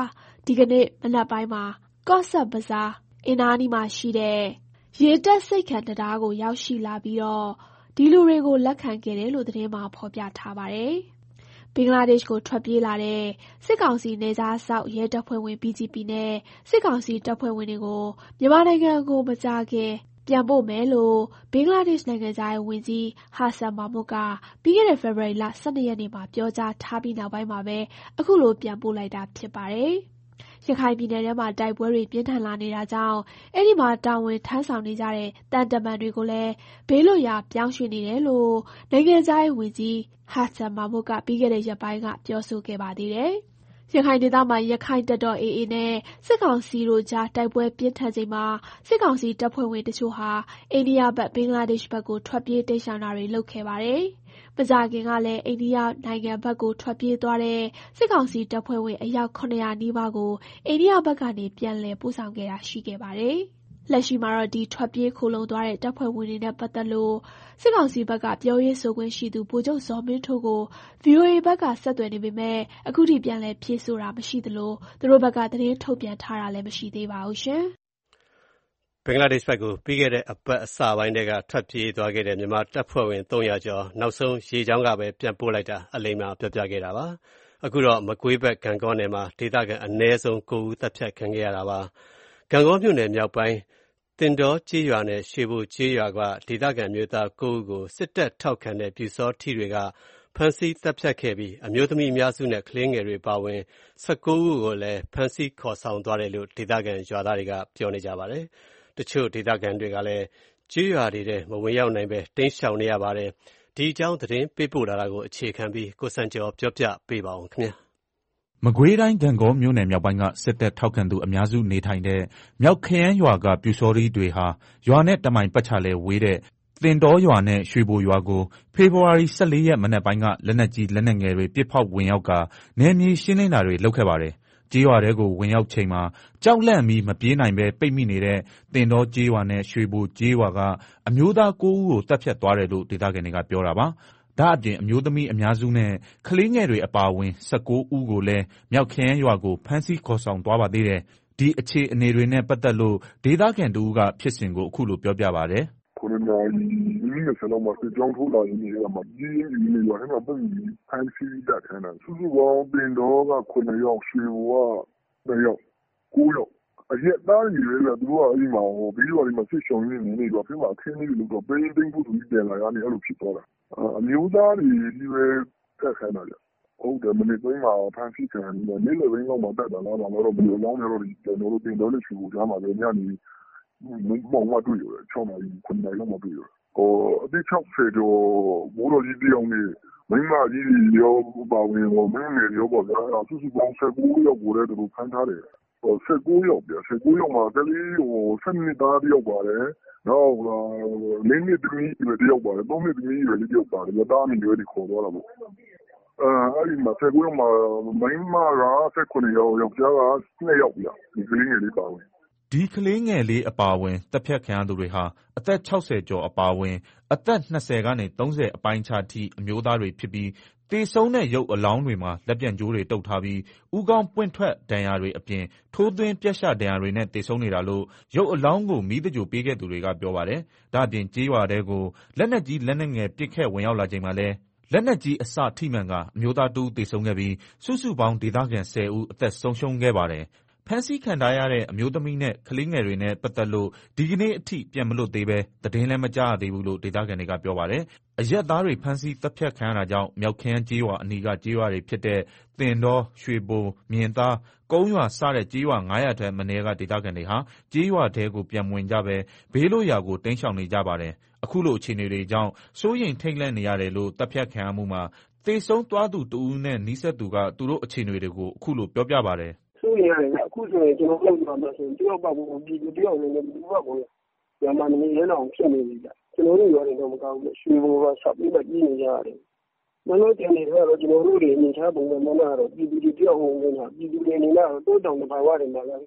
ဒီကနေ့မနက်ပိုင်းမှာကော့ဆက်ဘဇာအင်နာနီမှာရှိတဲ့ရေတပ်စိတ်ခံတရားကိုရောက်ရှိလာပြီးတော့ဒီလူတွေကိုလက်ခံခဲ့တယ်လို့သတင်းမှာဖော်ပြထားပါတယ်။ဘင်္ဂလားဒေ့ရှ်ကိုထွက်ပြေးလာတဲ့စစ်ကောင်စီနေသားဆောက်ရဲတပ်ဖွဲ့ဝင် BGP နဲ့စစ်ကောင်စီတပ်ဖွဲ့ဝင်တွေကိုမြန်မာနိုင်ငံကိုမကြာခင်ပြန်ပို့မယ်လို့ဘင်္ဂလားဒေ့ရှ်နိုင်ငံသားရဲ့ဝန်ကြီးဟာဆန်မာမုတ်ကပြီးခဲ့တဲ့ဖေဖော်ဝါရီလ12ရက်နေ့မှာပြောကြားထားပြီးနောက်ပိုင်းမှာပဲအခုလိုပြန်ပို့လိုက်တာဖြစ်ပါတယ်။ရခိုင်ပြည်နယ်ထဲမှာတိုက်ပွဲတွေပြင်းထန်လာနေတာကြောင့်အဲ့ဒီမှာတာဝန်ထမ်းဆောင်နေကြတဲ့တန်တမန်တွေကိုလည်းဘေးလွတ်ရာပြောင်းရွှေ့နေတယ်လို့နိုင်ငံသားရဲ့ဝန်ကြီးဟာဆန်မာမုတ်ကပြီးခဲ့တဲ့ရက်ပိုင်းကပြောဆိုခဲ့ပါသေးတယ်။ရခိုင်ဒေသမှာရခိုင်တပ်တော် AA နဲ့စစ်ကောင်စီတို့ကြားတိုက်ပွဲပြင်းထန်ချိန်မှာစစ်ကောင်စီတပ်ဖွဲ့ဝင်တချို့ဟာအိန္ဒိယဘက်ဘင်္ဂလားဒေ့ရှ်ဘက်ကိုထွက်ပြေးတိမ်းရှောင်တာတွေလုပ်ခဲ့ပါတယ်။မကြာခင်ကလည်းအိန္ဒိယနိုင်ငံဘက်ကိုထွက်ပြေးသွားတဲ့စစ်ကောင်စီတပ်ဖွဲ့ဝင်အယောက်900နီးပါးကိုအိန္ဒိယဘက်ကနေပြန်လည်ပို့ဆောင်ခဲ့တာရှိခဲ့ပါတယ်။လက်ရှိမှာတော့ဒီထွက်ပြေးခိုလုံသွားတဲ့တပ်ဖွဲ့ဝင်တွေနဲ့ပတ်သက်လို့စစ်ကောင်စီဘက်ကပြောရေးဆိုခွင့်ရှိသူဗိုလ်ချုပ်ဇော်မင်းထွန်းကို VOA ဘက်ကဆက်သွယ်နေပေမဲ့အခုထိပြန်လည်ဖြေဆိုတာမရှိသလိုသူတို့ဘက်ကသတင်းထုတ်ပြန်ထားတာလည်းမရှိသေးပါဘူးရှင်။ဘင်္ဂလားဒေ့ရှ်ဘက်ကိုပြီးခဲ့တဲ့အပတ်အစပိုင်းတည်းကထွက်ပြေးသွားခဲ့တဲ့မြန်မာတပ်ဖွဲ့ဝင်300ကျော်နောက်ဆုံးရေကြောင်းကပဲပြန်ပို့လိုက်တာအလိမ္မာပြောပြခဲ့တာပါ။အခုတော့မကွေးဘက်ဂံကောနယ်မှာဒေသခံအနည်းဆုံး9ဦးတပ်ဖြတ်ခံခဲ့ရတာပါ။ဂံကောမြို့နယ်မြောက်ပိုင်းတင်တော်ကျေးရွာနဲ့ရွှေဘိုကျေးရွာကဒေသခံမျိုးသား9ဦးကိုစစ်တပ်ထောက်ခံတဲ့ပြူစောထီတွေကဖမ်းဆီးတပ်ဖြတ်ခဲ့ပြီးအမျိုးသမီးအများစုနဲ့ကလေးငယ်တွေပါဝင်19ဦးကိုလည်းဖမ်းဆီးခေါ်ဆောင်သွားတယ်လို့ဒေသခံရွာသားတွေကပြောနေကြပါတယ်။တချို့ဒေသခံတွေကလည်းကျေးရွာတွေထဲမဝင်ရောက်နိုင်ပဲတိမ်းရှောင်နေရပါတယ်။ဒီအကြောင်းသတင်းပေးပို့လာတာကိုအခြေခံပြီးကိုစံကျော်ပြောပြပေးပါဦးခင်ဗျာ။မကွေးတိုင်းဂံကောမြို့နယ်မြောက်ပိုင်းကစစ်တပ်ထောက်ခံသူအများစုနေထိုင်တဲ့မြောက်ခရမ်းရွာကပြူစောထီတွေဟာရွာနဲ့တမိုင်ပတ်ချလဲဝေးတဲ့တင်တော်ရွာနဲ့ရွှေဘိုရွာကိုဖေဖော်ဝါရီ14ရက်မနက်ပိုင်းကလက်နက်ကြီးလက်နက်ငယ်တွေပစ်ဖောက်ဝင်ရောက်ကာနယ်မြေရှင်းလင်းတာတွေလုပ်ခဲ့ပါတယ်။ကျေးရွာထဲကိုဝင်ရောက်ချိန်မှာကြောက်လန့်ပြီးမပြေးနိုင်ပဲပိတ်မိနေတဲ့တင်တော်ကျေးရွာနဲ့ရွှေဘိုကျေးရွာကအမျိုးသား9ဦးကိုတပ်ဖြတ်သွားတယ်လို့ဒေသခံတွေကပြောတာပါ။ဒါ့အပြင်အမျိုးသမီးအများစုနဲ့ကလေးငယ်တွေအပါအဝင်19ဦးကိုလည်းမြောက်ခရမ်းရွာကိုဖမ်းဆီးခေါ်ဆောင်သွားပါသေးတယ်။ဒီအခြေအနေတွေနဲ့ပတ်သက်လို့ဒေသခံတဦးကဖြစ်စဉ်ကိုအခုလိုပြောပြပါတယ်။9:20လောက်မှာစစ်ကြောင်းထိုးလာရင်းနဲ့မှာကြီးရင်းနေရွာထဲမှာပုံပြီးဖမ်းဆီးတပ်ခံတာစုစုပေါင်းတင်တော်က9ယောက်ရွှေဘိုက2ယောက်9ယောက်အရက်သားကြီးတွေလည်းသူတို့ကအိမ်မှာဘေးရွာတွေမှာစစ်ရှောင်နေနေရွာထဲမှာအခင်းလေးတွေလို့တော့ပိန်းသိမ်းဖို့သူပြန်လာရနေအဲ့လိုဖြစ်သွားတာအမျိုးသားတွေဒီပဲတက်ခံတာကြဟုတ်တယ်မနေ့ကမှဖမ်းဆီးခံတယ်နေ့လယ်ပိုင်းလောက်မှာတက်တာလားတော့ဘယ်လိုလောင်းရတော့ကျွန်တော်တို့တင်တော်လေးရွှေဘိုကြားမှာလည်းညနေမောင်မတွေ့ရတယ်6နာရီ9နာရီလောက်မှတွေ့ရတယ်အသက်60ကျော်ဘိုးတော်ကြီးတယောက်နဲ့မိန်းမကြီးရောပါဝင်မင်းငယ်ရောပေါ့ဗျာစုစုပေါင်း19ယောက်ကိုလည်းသူတို့ဖမ်းထားတယ်19ယောက်ပြ19ယောက်မှာကလေး7နှစ်သားတယောက်ပါတယ်နောက်4နှစ်သမီးတယောက်ပါတယ်3နှစ်သမီးရွယ်လေးတယောက်ပါတယ်တားမီရွယ်ဒီခေါ်သွားတာပေါ့အဲ့ဒီမှာ19ယောက်မှာမိန်းမက19ယောက်ယောက်ျားက2ယောက်ပြဒီကလေးငယ်လေးပါဝင်ဒီကလေးငယ်လေးအပါအဝင်တပ်ဖြတ်ခံရသူတွေဟာအသက်60ကျော်အပါအဝင်အသက်20ကနေ30အပိုင်းခြားထိအမျိုးသားတွေဖြစ်ပြီးတေဆုံးတဲ့ရုပ်အလောင်းတွေမှာလက်ပြန်ကြိုးတွေတုပ်ထားပြီးဥကောင်းပွင့်ထွက်ဒဏ်ရာတွေအပြင်ထိုးသွင်းပြက်ရှဒဏ်ရာတွေနဲ့တေဆုံးနေတာလို့ရုပ်အလောင်းကိုမီးတကြိုပေးခဲ့သူတွေကပြောပါတယ်။ဒါ့အပြင်ကြေးရွာတဲကိုလက်နက်ကြီးလက်နက်ငယ်ပစ်ခတ်ဝင်ရောက်လာချိန်မှာလဲလက်နက်ကြီးအစထိမှန်ကအမျိုးသား2ဦးတေဆုံးခဲ့ပြီးစုစုပေါင်းဒေသခံ10ဦးအသက်ဆုံးရှုံးခဲ့ပါတယ်။ဖမ်းဆီးခံထားရတဲ့အမျိုးသမီးနဲ့ကလေးငယ်တွေနဲ့ပတ်သက်လို့ဒီကနေ့အထိပြန်မလွတ်သေးပဲသတင်းလည်းမကြားရသေးဘူးလို့ဒေသခံတွေကပြောပါတယ်။အရက်သားတွေဖမ်းဆီးတပ်ဖြတ်ခံရတာကြောင့်မြောက်ခရမ်းကျေးရွာအနီးကကျေးရွာတွေဖြစ်တဲ့တင်တော်ရွှေဘိုမြင်သားကုန်းရွာစတဲ့ကျေးရွာ900ထက်မနည်းကဒေသခံတွေဟာကျေးရွာတဲကိုပြန်မဝင်ကြပဲဘေးလွတ်ရာကိုတိမ်းရှောင်နေကြပါတယ်။အခုလိုအခြေအနေတွေကြောင့်စိုးရိမ်ထိတ်လန့်နေရတယ်လို့တပ်ဖြတ်ခံရမှုမှာတေဆုံးသွားသူ2ဦးနဲ့နီးစပ်သူကသူတို့အခြေအနေတွေကိုအခုလိုပြောပြပါတယ်။စိုးရိမ်ရတယ်အခုဆိုရင်ကျွန်တော်လောက်တော့ဆိုရင်တယောက်ပါဖို့ဒီတယောက်လည်းဒီဘက်ကိုရမန်နေရအောင်ဖြစ်နေပြီကြကျွန်တော်တို့ရောတယ်တော့မကောင်းဘူးရွှေဘိုကဆက်ပြီးမှကြီးနေကြရတယ်မလို့တင်နေတော့ကျွန်တော်တို့တွေအနေထားပုံစံမှတော့ပြည်သူတွေတယောက်ဝင်နေတာပြည်သူတွေအနေနဲ့တော့တောင်းတဘာဝတွေမှာလည်း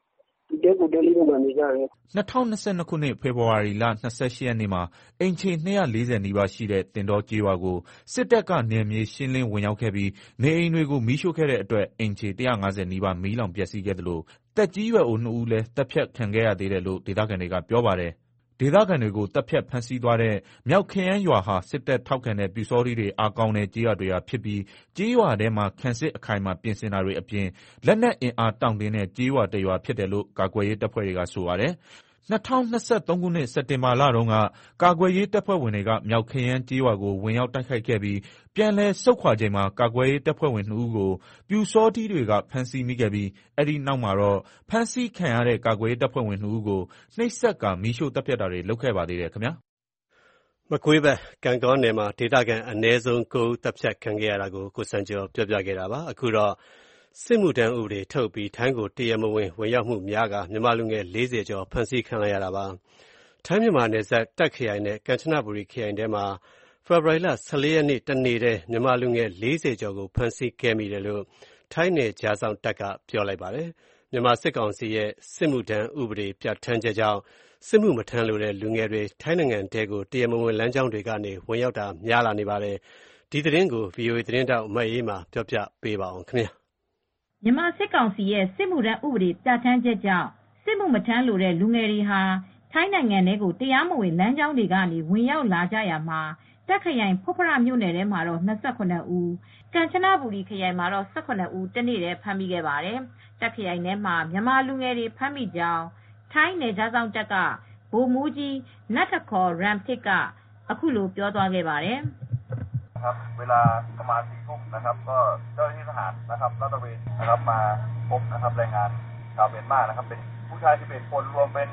တဲကိုတဲလေးတွေမှာနေကြတယ် 2022 ခုနှစ် ဖေဖော်ဝါရီလ 28 ရက်နေ့မှာအိမ်ခြေ240 နီးပါးရှိတဲ့တင်တောကျေးရွာကိုစစ်တပ်ကနယ်မြေရှင်းလင်းဝင်ရောက်ခဲ့ပြီးနေအိမ်တွေကိုမီးရှို့ခဲ့တဲ့အတွက်အိမ်ခြေ150 နီးပါးမီးလောင်ပျက်စီးခဲ့သလိုသက်ကြီးရွယ်အို 2 ဦးလည်းသတ်ဖြတ်ခံခဲ့ရသေးတယ်လို့ဒေသခံတွေကပြောပါတယ်။ဒေသခံတွေကိုသတ်ဖြတ်ဖမ်းဆီးသွားတဲ့မြောက်ခရမ်းရွာဟာစစ်တပ်ထောက်ခံတဲ့ပျူစောထီးတွေအားကောင်းတဲ့ကျေးရွာတွေဖြစ်ပြီးကျေးရွာထဲမှာခံစစ်အခိုင်အမာပြင်ဆင်တာတွေအပြင်လက်နက်အင်အားတောင့်တင်းတဲ့ကျေးရွာတစ်ရွာဖြစ်တယ်လို့ကာကွယ်ရေးတပ်ဖွဲ့တွေကဆိုပါတယ်။2023 ခုနှစ်စက်တင်ဘာလတုန်းကကာကွယ်ရေးတပ်ဖွဲ့ဝင်တွေကမြောက်ခရမ်းကျေးရွာကိုဝင်ရောက်တိုက်ခိုက်ခဲ့ပြီးပြန်လည်ဆုတ်ခွာချိန်မှာကာကွယ်ရေးတပ်ဖွဲ့ဝင် 2 ဦးကိုပျူစောထီးတွေကဖမ်းဆီးမိခဲ့ပြီးအဲ့ဒီနောက်မှာတော့ဖမ်းဆီးခံရတဲ့ကာကွယ်ရေးတပ်ဖွဲ့ဝင် 2 ဦးကိုနှိပ်စက်ကာမီးရှို့တပ်ဖြတ်တာတွေလုပ်ခဲ့ပါသေးတယ်ခင်ဗျာမကွေးဘက်ကံကောနယ်မှာဒေသခံအနည်းဆုံး9ဦးတပ်ဖြတ်ခံခဲ့ရတာကိုကိုစံကျော်ပြောပြခဲ့တာပါအခုတော့စစ်မှုထမ်းဥပဒေထုတ်ပြီးထိုင်းကိုတရားမဝင်ဝင်ရောက်မှုများကမြန်မာလူငယ်40ကျော်ဖမ်းဆီးခံလိုက်ရတာပါထိုင်းမြန်မာနယ်စပ်တပ်ခရိုင်နဲ့ကမ်ချနဘူရီခရိုင်ထဲမှာဖေဖော်ဝါရီလ14ရက်နေ့တနေ့တည်းမြန်မာလူငယ်40ကျော်ကိုဖမ်းဆီးခဲ့မိတယ်လို့ထိုင်းနယ်ခြားစောင့်တပ်ကပြောလိုက်ပါတယ်မြန်မာစစ်ကောင်စီရဲ့စစ်မှုထမ်းဥပဒေပြဋ္ဌာန်းချက်ကြောင့်စစ်မှုမထမ်းလိုတဲ့လူငယ်တွေထိုင်းနိုင်ငံတဲကိုတရားမဝင်လမ်းကြောင်းတွေကနေဝင်ရောက်တာများလာနေပါတယ်ဒီသတင်းကို VOA သတင်းတောက်မအေးမာပြောပြပေးပါအောင်ခင်ဗျာမြန်မာစစ်ကောင်စီရဲ့စစ်မှုထမ်းဥပဒေပြဋ္ဌာန်းချက်ကြောင့်စစ်မှုမထမ်းလိုတဲ့လူငယ်တွေဟာထိုင်းနိုင်ငံထဲကိုတရားမဝင်လမ်းကြောင်းတွေကနေဝင်ရောက်လာကြရမှာတက်ခရိုင်ဖွတ်ဖရမြို့နယ်ထဲမှာတော့28ဦးကမ်ချနဘူရီခရိုင်မှာတော့18ဦးတနေ့တည်းဖမ်းမိခဲ့ပါတယ်တက်ခရိုင်ထဲမှာမြန်မာလူငယ်တွေဖမ်းမိကြောင်းထိုင်းနယ်ခြားစောင့်တပ်ကဗိုလ်မှူးကြီးနတ်ထခေါ်ရမ်တစ်ကအခုလိုပြောသွားခဲ့ပါတယ်ครับเวลาประมาณ 4 ทุ่มนะครับก็เจ้าหน้าที่ทหารนะครับลาดตระเวนนะครับมาพบนะครับแรงงานชาวเมียนมานะครับเป็นผู้ชาย11คนรวมเป็น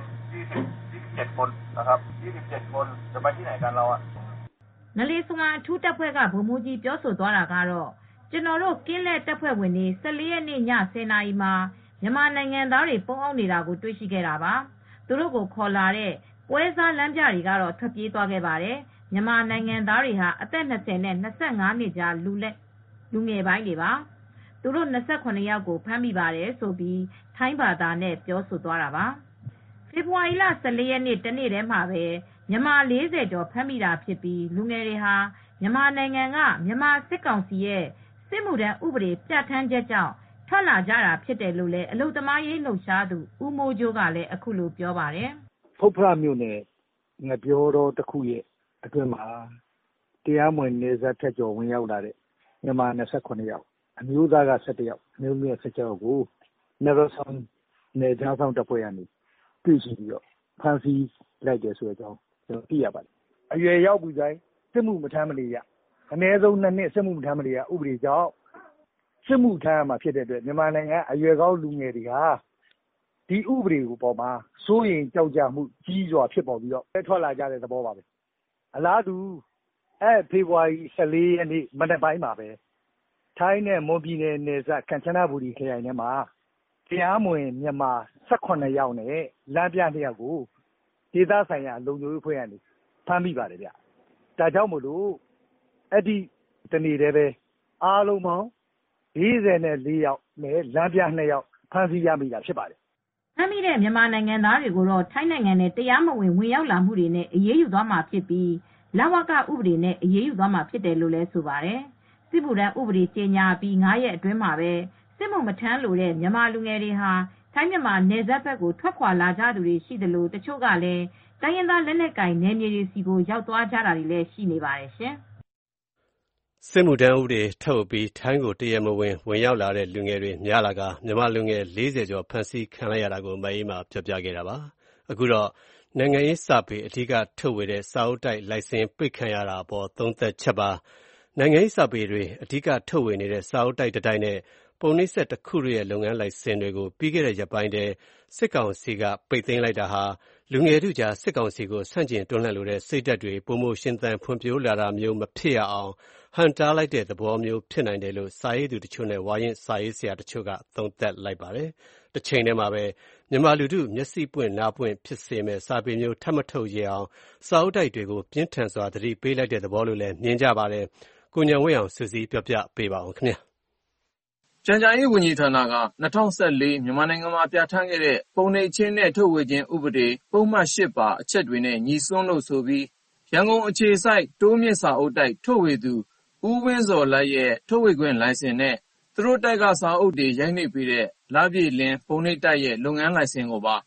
27คนนะครับ27คนจะไปที่ไหนกันเราอ่ะနလေးစဝမ်ထူးတပ်ဖွဲ့ကဗိုလ်မှူးကြီးပြောဆိုသွားတာကတော့ကျွန်တော်တို့ကင်းလက်တပ်ဖွဲ့ဝင်တွေ14ရက်နေ့ည10:00 နာရီမှာမြန်မာနိုင်ငံသားတွေပုံအောင်နေတာကိုတွေ့ရှိခဲ့တာပါသူတို့ကိုခေါ်လာတဲ့ပွဲစားလမ်းပြတွေကတော့ထွက်ပြေးသွားခဲ့ပါတယ်မြန်မာနိုင်ငံသားတွေဟာအသက်20နဲ့25နှစ်ကြားလူငယ်ပိုင်းတွေပါသူတို့28ယောက်ကိုဖမ်းမိပါတယ်ဆိုပြီးထိုင်းဘာသာနဲ့ပြောဆိုသွားတာပါဖေဖော်ဝါရီလ14ရက်နေ့တနေ့တည်းမှာပဲမြန်မာ40ကျော်ဖမ်းမိတာဖြစ်ပြီးလူငယ်တွေဟာမြန်မာနိုင်ငံကမြန်မာစစ်ကောင်စီရဲ့စစ်မှုထမ်းဥပဒေပြဋ္ဌာန်းချက်ကြောင့်ထွက်လာကြတာဖြစ်တယ်လို့လည်းအလုပ်သမားရေးလှုပ်ရှားသူဦးမိုးကျိုးကလည်းအခုလိုပြောပါတယ်ဖုတ်ဖရမြို့နယ်ငပြောတော်တစ်ခုရဲ့အတွင်းမှာတရားမဝင်နေဆက်ထက်ကျော်ဝင်ရောက်လာတဲ့မြန်မာ28ယောက်အမျိုးသားက17ယောက်အမျိုးသမီးက16ယောက်ကိုနေရဆောင်နေကြားဆောင်တပ်ဖွဲ့ကနေတွေ့ရှိပြီးတော့ဖမ်းဆီးလိုက်တယ်ဆိုတဲ့အကြောင်းကျွန်တော်သိရပါတယ်အရွယ်ရောက်ပြီတိုင်းစစ်မှုမထမ်းမနေရအနည်းဆုံး2နှစ်စစ်မှုမထမ်းမနေရဥပဒေကြောင့်စစ်မှုထမ်းမှာဖြစ်တဲ့အတွက်မြန်မာနိုင်ငံအရွယ်ကောင်းလူငယ်တွေကဒီဥပဒေကိုပေါ်မှာစိုးရိမ်ကြောက်ကြမှုကြီးစွာဖြစ်ပေါ်ပြီးတော့ထွက်လာကြတဲ့သဘောပါပဲအလားတူဖေဖော်ဝါရီ14ရက်နေ့မနက်ပိုင်းမှာပဲထိုင်းနဲ့မွန်ပြည်နယ်နယ်စပ်ကမ်ချနဘူရီခရိုင်ထဲမှာတရားမဝင်မြန်မာ18ယောက်နဲ့လမ်းပြ2ယောက်ကိုဒေသဆိုင်ရာလုံခြုံရေးအဖွဲ့ကနေဖမ်းမိပါတယ်ဗျဒါကြောင့်မို့လို့အဲ့ဒီတနေ့တည်းပဲအားလုံးပေါင်း44ယောက်နဲ့လမ်းပြ2ယောက်ဖမ်းဆီးရမိတာဖြစ်ပါတယ်ဖမ်းမိတဲ့မြန်မာနိုင်ငံသားတွေကိုတော့ထိုင်းနိုင်ငံနဲ့တရားမဝင်ဝင်ရောက်လာမှုတွေနဲ့အရေးယူသွားမှာဖြစ်ပြီးလဝကဥပဒေနဲ့အရေးယူသွားမှာဖြစ်တယ်လို့လည်းဆိုပါတယ်စစ်မှုထမ်းဥပဒေကြေညာပြီး9ရက်အတွင်းမှာပဲစစ်မှုမထမ်းလိုတဲ့မြန်မာလူငယ်တွေဟာထိုင်းမြန်မာနယ်စပ်ဘက်ကိုထွက်ခွာလာကြသူတွေရှိသလိုတချို့ကလည်းတိုင်းရင်းသားလက်နက်ကိုင်နယ်မြေတွေစီကိုရောက်သွားကြတာတွေလည်းရှိနေပါတယ်ရှင်စစ်မှုထမ်းဥပဒေထုတ်ပြီးထိုင်းကိုတရားမဝင်ဝင်ရောက်လာတဲ့လူငယ်တွေများလာကမြန်မာလူငယ်40ကျော်ဖမ်းဆီးခံလိုက်ရတာကိုမအေးမှာပြောပြခဲ့တာပါအခုတော့နိုင်ငံရေးစာပေအထူးထုတ်ဝေတဲ့စာအုပ်တိုက်လိုင်စင်ပိတ်ခံရတာပေါ်သုံးသက်ချက်ပါနိုင်ငံရေးစာပေတွေအထူးထုတ်ဝေနေတဲ့စာအုပ်တိုက်တိုင်းနဲ့ပုံနှိပ်ဆက်တစ်ခုရဲ့လုပ်ငန်းလိုင်စင်တွေကိုပြီးခဲ့တဲ့ရက်ပိုင်းတည်းစစ်ကောင်စီကပိတ်သိမ်းလိုက်တာဟာလူငယ်တို့ကြားစစ်ကောင်စီကိုဆန့်ကျင်တွန်းလှန်လိုတဲ့စိတ်ဓာတ်တွေပုံမှုရှင်သန်ဖွံ့ဖြိုးလာတာမျိုးမဖြစ်ရအောင်ဟန်တားလိုက်တဲ့သဘောမျိုးဖြစ်နိုင်တယ်လို့စာရေးသူတချို့နဲ့ဝါရင်စာရေးဆရာတချို့ကသုံးသပ်လိုက်ပါတယ်။တစ်ချိန်တည်းမှာပဲမြန်မာလူထုမျက်စိပွင့်နားပွင့်ဖြစ်စေမဲ့စာပေမျိုးထပ်မထုတ်ရအောင်စာအုပ်တိုက်တွေကိုပြင်းထန်စွာသတိပေးလိုက်တဲ့သဘောလို့လည်းမြင်ကြပါတယ်။ကိုဉာဏ်ဝင်းအောင်စူးစီးပြောပြပေးပါအောင်ခင်ဗျာ။ပြန်ကြားရေးဝန်ကြီးဌာနက2014မြန်မာနိုင်ငံမှာပြဋ္ဌာန်းခဲ့တဲ့ပုံနှိပ်ခြင်းနဲ့ထုတ်ဝေခြင်းဥပဒေပုံမှန်8ပါအချက်တွေနဲ့ညီစွန်းလို့ဆိုပြီးရန်ကုန်အခြေစိုက်တိုးမြင့်စာအုပ်တိုက်ထုတ်ဝေသူဦးဝင်းဇော်လတ်ရဲ့ထုတ်ဝေခွင့်လိုင်စင်နဲ့သူတို့တိုက်ကစာအုပ်တွေရိုက်နှိပ်ပေးတဲ့လပြည့်လင်းပုံနှိပ်တိုက်ရဲ့လုပ်ငန်းလိုင်စင်ကိုပါ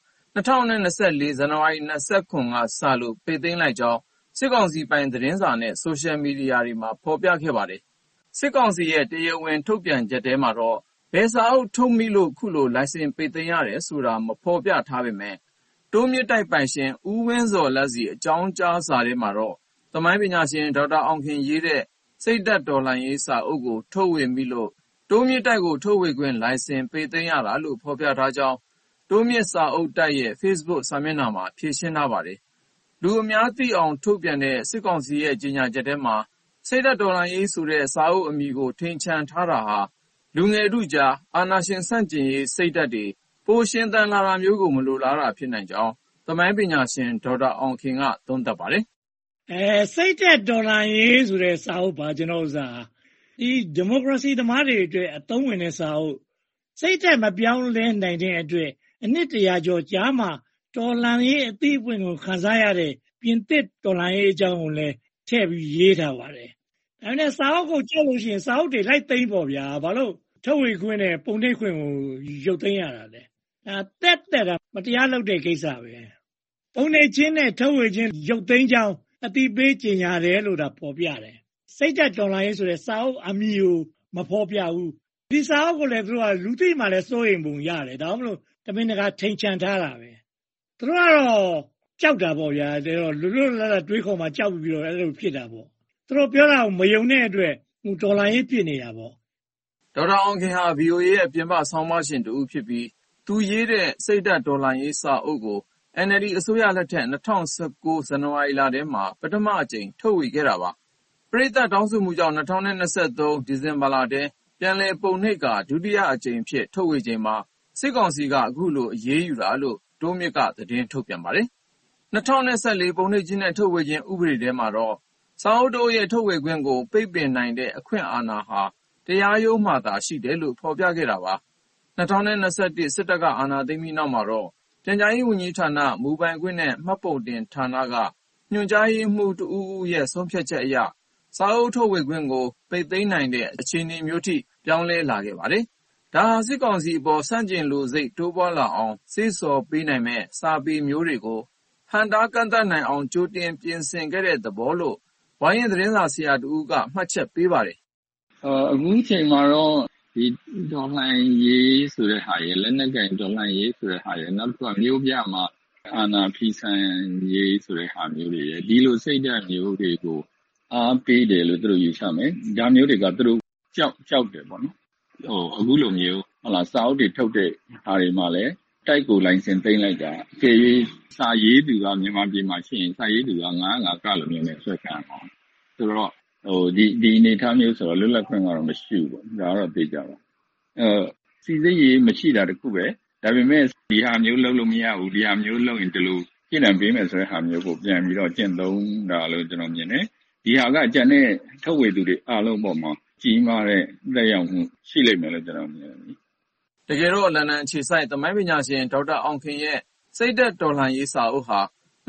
2024ဇန်နဝါရီ29ကစလို့ပိတ်သိမ်းလိုက်ကြောင်းစစ်ကောင်စီပိုင်သတင်းစာနဲ့ဆိုရှယ်မီဒီယာတွေမှာဖော်ပြခဲ့ပါတယ်။စစ်ကောင်စီရဲ့တရားဝင်ထုတ်ပြန်ချက်ထဲမှာတော့ဘယ်စာအုပ်ထုတ်မိလို့ခုလိုလိုင်စင်ပိတ်သိမ်းရတယ်ဆိုတာမဖော်ပြထားပေမဲ့တိုးမြင့်တိုက်ပိုင်ရှင်ဦးဝင်းဇော်လတ်စီအကြောင်းကြားစာထဲမှာတော့သမိုင်းပညာရှင်ဒေါက်တာအောင်ခင်ရေးတဲ့စိတ်သက်တော်လှန်ရေးစာအုပ်ကိုထုတ်ဝေမိလို့တိုးမြင့်တိုက်ကိုထုတ်ဝေခွင့်လိုင်စင်ပိတ်သိမ်းရတာလို့ဖော်ပြထားကြောင်းတိုးမြင့်စာအုပ်တိုက်ရဲ့ Facebook စာမျက်နှာမှာဖြေရှင်းထားပါတယ်။လူအများသိအောင်ထုတ်ပြန်တဲ့စစ်ကောင်စီရဲ့ကြေညာချက်ထဲမှာစိတ်သက်တော်လှန်ရေးဆိုတဲ့စာအုပ်အမည်ကိုထိန်ချန်ထားတာဟာလူငယ်ထုကြားအာဏာရှင်ဆန့်ကျင်ရေးစိတ်ဓာတ်တွေပိုရှင်သန်လာတာမျိုးကိုမလိုလားတာဖြစ်နိုင်ကြောင်းသမိုင်းပညာရှင်ဒေါက်တာအောင်ခင်ကသုံးသပ်ပါတယ်။စိတ်သက်တော်လှန်ရေးဆိုတဲ့စာအုပ်ပါကျွန်တော်ဥစားဒီဒီမိုကရေစီသမားတွေအတွက်အသုံးဝင်တဲ့စာအုပ်စိတ်သက်မပြောင်းလဲနိုင်တဲ့အတွက်အနှစ်တရာကျော်ကြာမှတော်လှန်ရေးအသီးအပွင့်ကိုခန်းစားရတဲ့ပြင်သစ်တော်လှန်ရေးအကြောင်းကိုလည်းထည့်ပြီးရေးထားပါတယ်။ဒါနဲ့စာအုပ်ကိုကြည့်လို့ရှိရင်စာအုပ်တွေလိုက်သိမ်းပေါ့ဗျာ။ဘာလို့ထုတ်ဝေခွင့်နဲ့ပုံနှိပ်ခွင့်ကိုရုပ်သိမ်းရတာလဲ။တက်တာမတရားလုပ်တဲ့ကိစ္စပဲ။ပုံနှိပ်ခြင်းနဲ့ထုတ်ဝေခြင်းရုပ်သိမ်းကြောင်းအတိပေးကြေညာတယ်လို့ဒါဖော်ပြတယ်။စိတ်သက်တော်လှန်ရေးဆိုတဲ့စာအုပ်အမည်ကိုမဖော်ပြဘူး။ဒီစာအုပ်ကိုလည်းသူတို့ကလူသိမှလည်းစိုးရိမ်ပုံရတယ်။ဒါမှမဟုတ်တမင်တကာထိန်ချန်ထားတာပဲ။သူတို့ကတော့ကြောက်တာပေါ့ဗျာ။လွတ်လွတ်လပ်လပ်တွေးခေါ်မှကြောက်ပြီးတော့အဲ့လိုဖြစ်တာပေါ့။သူတို့ပြောတာကိုမယုံတဲ့အတွက်တော်လှန်ရေးဖြစ်နေတာပေါ့။ဒေါက်တာအောင်ခင်ဟာ VOA ရဲ့ပြင်ပဆောင်းပါးရှင်တူဖြစ်ပြီးသူရေးတဲ့စိတ်သက်တော်လှန်ရေးစာအုပ်ကို NLD အစိုးရလက်ထက်2019ဇန်နဝါရီလထဲမှာပထမအကြိမ်ထုတ်ဝေခဲ့တာပါ။ပရိသတ်တောင်းဆိုမှုကြောင့်2023ဒီဇင်ဘာလထဲပြန်လည်ပုံနှိပ်ကာဒုတိယအကြိမ်ဖြစ်ထုတ်ဝေချိန်မှာစစ်ကောင်စီကအခုလိုအရေးယူတာလို့တိုးမြင့်ကသတင်းထုတ်ပြန်ပါတယ်။2024ပုံနှိပ်ခြင်းနဲ့ထုတ်ဝေခြင်းဥပဒေထဲမှာတော့စာအုပ်တို့ရဲ့ထုတ်ဝေခွင့်ကိုပိတ်ပင်နိုင်တဲ့အခွင့်အာဏာဟာတရားရုံးမှသာရှိတယ်လို့ဖော်ပြခဲ့တာပါ။2021စစ်တပ်ကအာဏာသိမ်းပြီးနောက်မှာတော့ပြန်ကြားရေးဝန်ကြီးဌာနမူပိုင်ခွင့်နဲ့မှတ်ပုံတင်ဌာနကညွှန်ကြားရေးမှူးတဦးဦးရဲ့ဆုံးဖြတ်ချက်အရစာအုပ်ထုတ်ဝေခွင့်ကိုပိတ်သိမ်းနိုင်တဲ့အခြေအနေမျိုးထိပြောင်းလဲလာခဲ့ပါတယ်။ဒါဟာစစ်ကောင်စီအပေါ်ဆန့်ကျင်လိုစိတ်တိုးပွားလာအောင်စေ့ဆော်ပေးနိုင်မဲ့စာပေမျိုးတွေကိုဟန်တားကန့်သတ်နိုင်အောင်ကြိုတင်ပြင်ဆင်ခဲ့တဲ့သဘောလို့ဝိုင်းရင်သတင်းစာဆရာတဦးကမှတ်ချက်ပေးပါတယ်။အခုချိန်မှာတော့ဒီဒေါ်လှန်ရေးဆိုတဲ့ဟာရယ်လက်နက်ကင်ဒေါ်လှန်ရေးဆိုတဲ့ဟာရယ်နောက်တစ်ခုကမျိုးပြမှာအာဏာဖီဆန်ရေးဆိုတဲ့ဟာမျိုးတွေရယ်ဒီလိုစိတ်ဓာတ်မျိုးတွေကိုအားပေးတယ်လို့သူတို့ယူဆမယ်ဒါမျိုးတွေကသူတို့ကြောက်တယ်ပေါ့နော်အခုလိုမျိုးဟုတ်လားစာအုပ်တွေထုတ်တဲ့ဟာတွေမှာလည်းတိုက်ကိုလိုင်စင်သိမ်းလိုက်တာအကယ်၍စာရေးသူကမြန်မာပြည်မှာရှိရင်စာရေးသူက900ကလိုမျိုးနဲ့ဆွဲခံအောင်ဆိုတော့ဒီအနေထားမျိုးဆိုတော့လွတ်လပ်ခွင့်ကတော့မရှိဘူးပေါ့ဒါကတော့သိကြပါစီစစ်ရေးမရှိတာတခုပဲဒါပေမဲ့ဒီဟာမျိုးလုပ်လို့မရဘူးဒီဟာမျိုးလုပ်ရင်ဒီလိုပြည်နယ်ပေးမယ်ဆိုတဲ့ဟာမျိုးကိုပြန်ပြီးတော့ကျင့်သုံးတာလို့ကျွန်တော်မြင်တယ်ဒီဟာကကျန်တဲ့ထုတ်ဝေသူတွေအားလုံးပေါ်မှာကြီးမားတဲ့လက်ရောက်မှုရှိလိမ့်မယ်လို့ကျွန်တော်မြင်တယ်တကယ်တော့လန်ဒန်အခြေစိုက်သမိုင်းပညာရှင်ဒေါက်တာအောင်ခင်ရဲ့စိတ်သက်တော်လှန်ရေးစာအုပ်ဟာ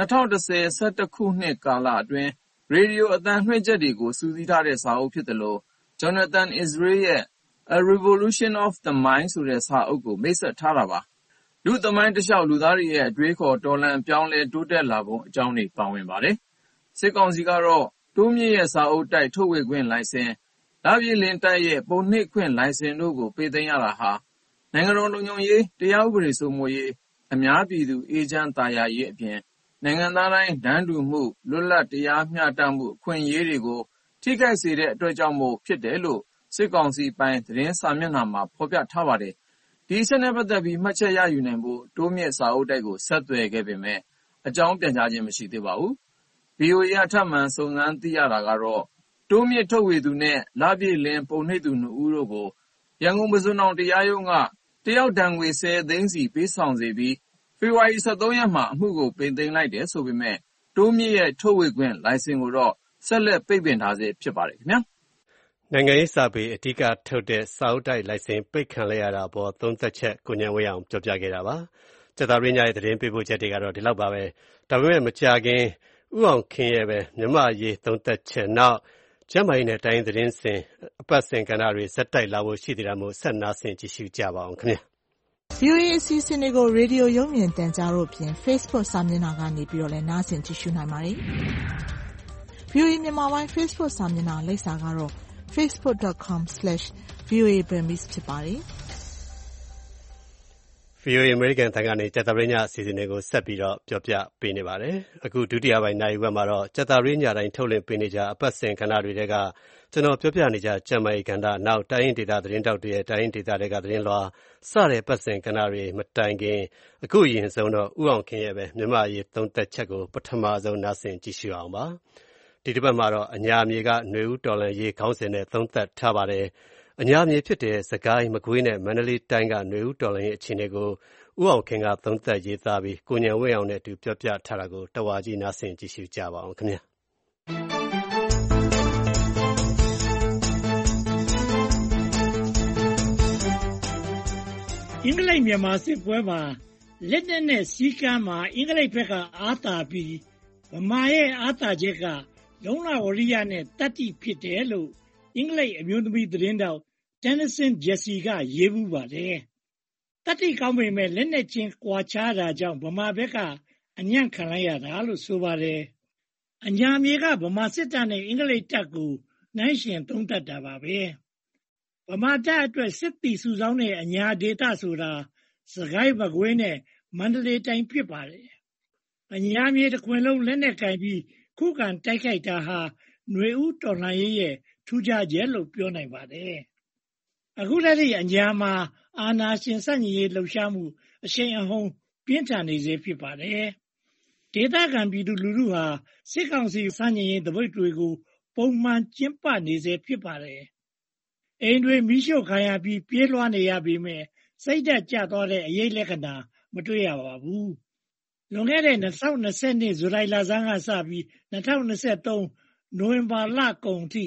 2010-11ခုနှစ်ကာလအတွင်းရေဒီယိုအသံလွှင့်ချက်တွေကိုစူးစီးထားတဲ့စာအုပ်ဖြစ်တယ်လို့ Jonathan Israel ရဲ့ A Revolution of the Mind ဆိုတဲ့စာအုပ်ကိုမိတ်ဆက်ထားတာပါ။လူသမိုင်းတစ်လျှောက်လူသားတွေရဲ့အတွေးခေါ်တော်လှန်ပြောင်းလဲတိုးတက်လာပုံအကြောင်းတွေပါဝင်ပါတယ်။စစ်ကောင်စီကတော့တိုးမြင့်ရဲ့စာအုပ်တိုက်ထုတ်ဝေခွင့်လိုင်စင်လပြည့်လင်းတိုက်ရဲ့ပုံနှိပ်ခွင့်လိုင်စင်တို့ကိုပေးသိမ်းရတာဟာနိုင်ငံတော်လုံခြုံရေးတရားဥပဒေစိုးမိုးရေးအများပြည်သူအေးချမ်းသာယာရေးအပြင်နိုင်ငံသားတိုင်းတန်းတူမှုလွတ်လပ်တရားမျှတမှုအခွင့်အရေးတွေကိုထိခိုက်စေတဲ့အတွက်ကြောင့်မို့ဖြစ်တယ်လို့စစ်ကောင်စီပိုင်သတင်းစာမျက်နှာမှာဖော်ပြထားပါတယ်။ဒီအချက်နဲ့ပတ်သက်ပြီးမှတ်ချက်ရယူနိုင်ဖို့တိုးမြင့်စာအုပ်တိုက်ကိုဆက်သွယ်ခဲ့ပေမဲ့အကြောင်းပြန်ကြားခြင်းမရှိသေးပါဘူး။ VOA ကထပ်မံစုံစမ်းသိရတာကတော့တိုးမြင့်ထုတ်ဝေသူနဲ့လပြည့်လင်းပုံနှိပ်သူ2ဦးတို့ကိုရန်ကုန်ပဇွန်တောင်တရားရုံးကတယောက်ဒဏ်ငွေ10သိန်းစီပေးဆောင်စေပြီးဖေဖော်ဝါရီ23ရက်မှာအမှုကိုပိတ်သိမ်းလိုက်တယ်ဆိုပေမဲ့တိုးမြင့်ရဲ့ထုတ်ဝေခွင့်လိုင်စင်ကိုတော့ဆက်လက်ပိတ်ပင်ထားဆဲဖြစ်ပါတယ်ခင်ဗျာနိုင်ငံရေးစာပေအဓိကထုတ်တဲ့စာအုပ်တိုက်လိုင်စင်ပိတ်ခံလိုက်ရတာအပေါ်သုံးသပ်ချက်ကိုဉာဏ်ဝင်းအောင်ပြောပြခဲ့တာပါ။ကြာသပတေးညရဲ့သတင်းပေးပို့ချက်တွေကတော့ဒီလောက်ပါပဲ။ဒါပေမဲ့မကြာခင်ဦးအောင်ခင်ရဲ့ပဲမြန်မာ့ရေးသုံးသပ်ချက်နောက်ကျမ်းမာရေးနဲ့တိုင်းသတင်းစဉ်အပတ်စဉ်ကဏ္ဍတွေဇက်တိုက်လာဖို့ရှိသေးတာမို့ဆက်နာဆင်ကြည့်ရှုကြပါအောင်ခင်ဗျာ။ VOA အစီအစဉ်တွေကိုရေဒီယိုရုပ်မြင်သံကြားတို့ဖြင့် Facebook စာမျက်နှာကနေပြီးတော့လည်းနားဆင်ကြည့်ရှုနိုင်ပါတယ်။ VOA မြန်မာပိုင်း Facebook စာမျက်နှာလိပ်စာကတော့ facebook.com/voaburmese ဖြစ်ပါတယ်။ VOA အမေရိကန်တန်ကနေကြာသပတေးညအစီအစဉ်တွေကိုဆက်ပြီးတော့ပြောပြပေးနေပါတယ်။အခုဒုတိယပိုင်းနိုင်ဝက်မှာတော့ကြာသပတေးညတိုင်းထုတ်လွှင့်ပေးနေကြအပတ်စဉ်ကဏ္ဍတွေထဲကကျွန်တော်ပြောပြနေကြကျမ်းမာရေးကဏ္ဍနောက်တိုင်းရင်းဒေသသတင်းတောက်တွေရဲ့တိုင်းရင်းဒေသတွေကသတင်းလွှာစတဲ့ပတ်စဉ်ကဏ္ဍတွေမတိုင်ခင်အခုအရင်ဆုံးတော့ဦးအောင်ခင်ရဲ့ပဲမြန်မာရေးသုံးသက်ချက်ကိုပထမဆုံးနားဆင်ကြည့်ရှုအောင်ပါ။ဒီတစ်ပတ်မှာတော့အညာမြေကຫນွေဦးတော်လန်ရေးခေါင်းစဉ်နဲ့သုံးသက်ထားပါတယ်။အညာမြေဖြစ်တဲ့စကိုင်းမကွေးနဲ့မန္တလေးတိုင်းကຫນွေဦးတော်လန်ရေးအခြေအနေကိုဦးအောင်ခင်ကသုံးသက်ရေးသားပြီးကိုဉာဏ်ဝင်းအောင်နဲ့အတူပြောပြထားတာကိုတဝါကြီးနားဆင်ကြည့်ရှုကြပါအောင်ခင်ဗျာ။အင်္ဂလိပ်မြန်မာစစ်ပွဲမှာလက်နက်နဲ့စီးကမ်းမှာအင်္ဂလိပ်ဘက်ကအားသာပြီးဗမာရဲ့အားသာချက်ကလုံလဝရိယနဲ့တတ္တိဖြစ်တယ်လို့အင်္ဂလိပ်အမျိုးသမီးသတင်းတောက် Tennessee Jessie ကရေးမှုပါတယ်။တတ္တိကောင်းပေမဲ့လက်နက်ချင်းကွာခြားတာကြောင့်ဗမာဘက်ကအညံ့ခံလိုက်ရတာလို့ဆိုပါတယ်။အညာမြေကဗမာစစ်တပ်နဲ့အင်္ဂလိပ်တပ်ကိုနှိုင်းယှဉ်သုံးသပ်တာပါပဲ။ဗမာတပ်အတွက်စစ်သည်စုဆောင်းတဲ့အညာဒေသဆိုတာစကိုင်းမကွေးနဲ့မန္တလေးတိုင်းဖြစ်ပါတယ်။အညာမြေတစ်ခွင်လုံးလက်နက်ကင်ပြီးခုခံတိုက်ခိုက်တာဟာຫນွေဦးတော်လှန်ရေးရဲ့ထူးခြားချက်လို့ပြောနိုင်ပါတယ်။အခုတည်းကအညာမှာအာဏာရှင်ဆန့်ကျင်ရေးလှုပ်ရှားမှုအရှိန်အဟုန်ပြင်းထန်နေစေဖြစ်ပါတယ်။ဒေသခံပြည်သူလူထုဟာစစ်ကောင်စီဆန့်ကျင်ရေးသပိတ်တွေကိုပုံမှန်ကျင်းပနေစေဖြစ်ပါတယ်။အိမ်တွေမီးရှို့ခံရပြီးပြေးလွှားနေရပေမဲ့စိတ်ဓာတ်ကျသွားတဲ့အရေးလက္ခဏာမတွေ့ရပါဘူး။လွန်ခဲ့တဲ့2020ဇူလိုင်လဆန်းကစပြီး2023နိုဝင်ဘာလကုန်ထိ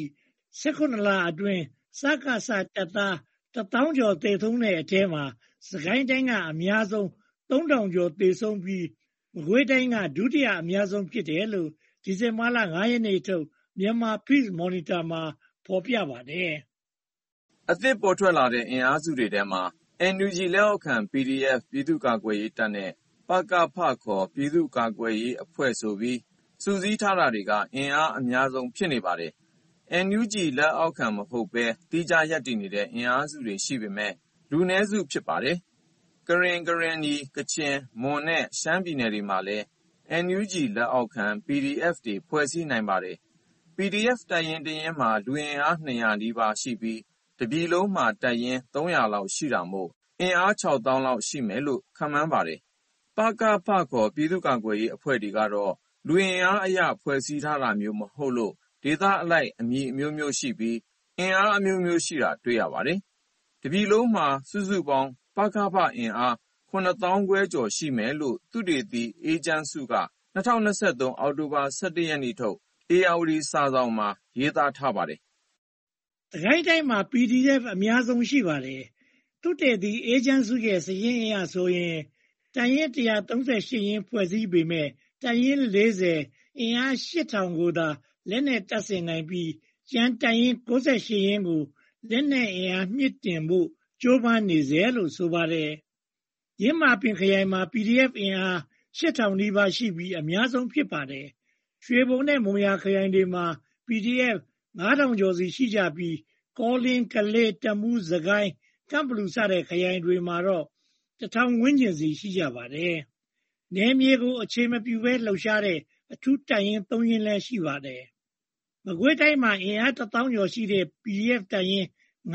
18လအတွင်းစကစတပ်သား1000ကျော်သေဆုံးတဲ့အထဲမှာစကိုင်းတိုင်းကအများဆုံး3000ကျော်သေဆုံးပြီးမကွေးတိုင်းကဒုတိယအများဆုံးဖြစ်တယ်လို့ဒီဇင်ဘာလ9ရက်နေ့ထုတ်မြန်မာ Peace Monitor မှာဖော်ပြပါတယ်။အသစ်ပေါ်ထွက်လာတဲ့အင်အားစုတွေထဲမှာ NUG လက်အောက်ခံ PDF ပြည်သူ့ကာကွယ်ရေးတပ်နဲ့ပကဖခေါ်ပြည်သူ့ကာကွယ်ရေးအဖွဲ့ဆိုပြီးစုစည်းထားတာတွေကအင်အားအများဆုံးဖြစ်နေပါတယ်။ NUG လက်အောက်ခံမဟုတ်ဘဲတိကျရပ်တည်နေတဲ့အင်အားစုတွေရှိပေမဲ့လူနည်းစုဖြစ်ပါတယ်။ကရင်နီကချင်မွန်နဲ့ရှမ်းပြည်နယ်တွေမှာလည်း NUG လက်အောက်ခံ PDF တွေဖွဲ့စည်းနိုင်ပါတယ်။ PDF တပ်ရင်းတစ်ရင်းမှာလူအင်အား200နီးပါးရှိပြီးတပြည်လုံးမှာတပ်ရင်း300လောက်ရှိတာမို့အင်အား6000လောက်ရှိမယ်လို့ခန့်မှန်းပါတယ်။ပကဖခေါ်ပြည်သူ့ကာကွယ်ရေးအဖွဲ့တွေကတော့လူအင်အားအရဖွဲ့စည်းထားတာမျိုးမဟုတ်လို့ဒေသအလိုက်အမည်အမျိုးမျိုးရှိပြီးအင်အားအမျိုးမျိုးရှိတာတွေ့ရပါတယ်။တပြည်လုံးမှာစုစုပေါင်းပကဖအင်အား9000ခွဲကျော်ရှိမယ်လို့သုတေသီအေဂျင့်စုက2023အောက်တိုဘာ17ရက်နေ့ထုတ်ဧရာဝတီစာစောင်မှာရေးသားထားပါတယ်။စကိုင်းတိုင်းမှာ PDF အများဆုံးရှိပါတယ်။သုတေသီအေဂျင့်စုရဲ့စာရင်းအရဆိုရင်တပ်ရင်း138ရင်းဖွဲ့စည်းပေမဲ့တပ်ရင်း40အင်အား8000ကိုသာလက်နက်တပ်ဆင်နိုင်ပြီးကျန်တပ်ရင်း98ရင်းကိုလက်နက်အင်အားမြင့်တင်ဖို့ကြိုးပမ်းနေစေလို့ဆိုပါတယ်။ရင်းမာပင်ခရိုင်မှာ PDF အင်အား8000နီးပါးရှိပြီးအများဆုံးဖြစ်ပါတယ်။ရွှေဘုံနဲ့မုံရခရိုင်တွေမှာ PDF 9000ကျော်စီရှိကြပြီးကောလင်းကလေးတမူးစကိုင်းကန့်ဘလူစတဲ့ခရိုင်တွေမှာတော့1000ဝန်းကျင်စီရှိကြပါတယ်။နယ်မြေကိုအခြေမပြူဘဲလှုပ်ရှားတဲ့အထူးတပ်ရင်း3ရင်းလည်းရှိပါတယ်။မကွေးတိုင်းမှာအင်အား1000ကျော်ရှိတဲ့ PDF တပ်ရင်း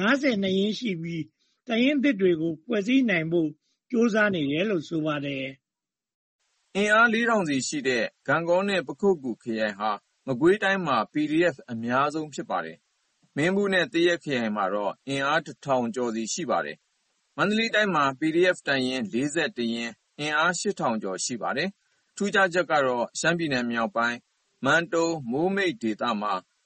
52ရင်းရှိပြီးတပ်ရင်းသစ်တွေကိုဖွဲ့စည်းနိုင်ဖို့ကြိုးစားနေတယ်လို့ဆိုပါတယ်။အင်အား4000စီရှိတဲ့ဂန့်ဂေါနဲ့ပခုက္ကူခရိုင်ဟာမကွေးတိုင်းမှာ PDF အများဆုံးဖြစ်ပါတယ်။မင်းဘူးနဲ့သရက်ခရိုင်မှာတော့အင်အား1000ကျော်စီရှိပါတယ်။မန္တလေးတိုင်းမှာ PDF တပ်ရင်း41ရင်းအင်အား8000ကျော်ရှိပါတယ်။ထူးခြားချက်ကတော့ရှမ်းပြည်နယ်မြောက်ပိုင်းမန်တုံမိုးမိတ်ဒေသမှာ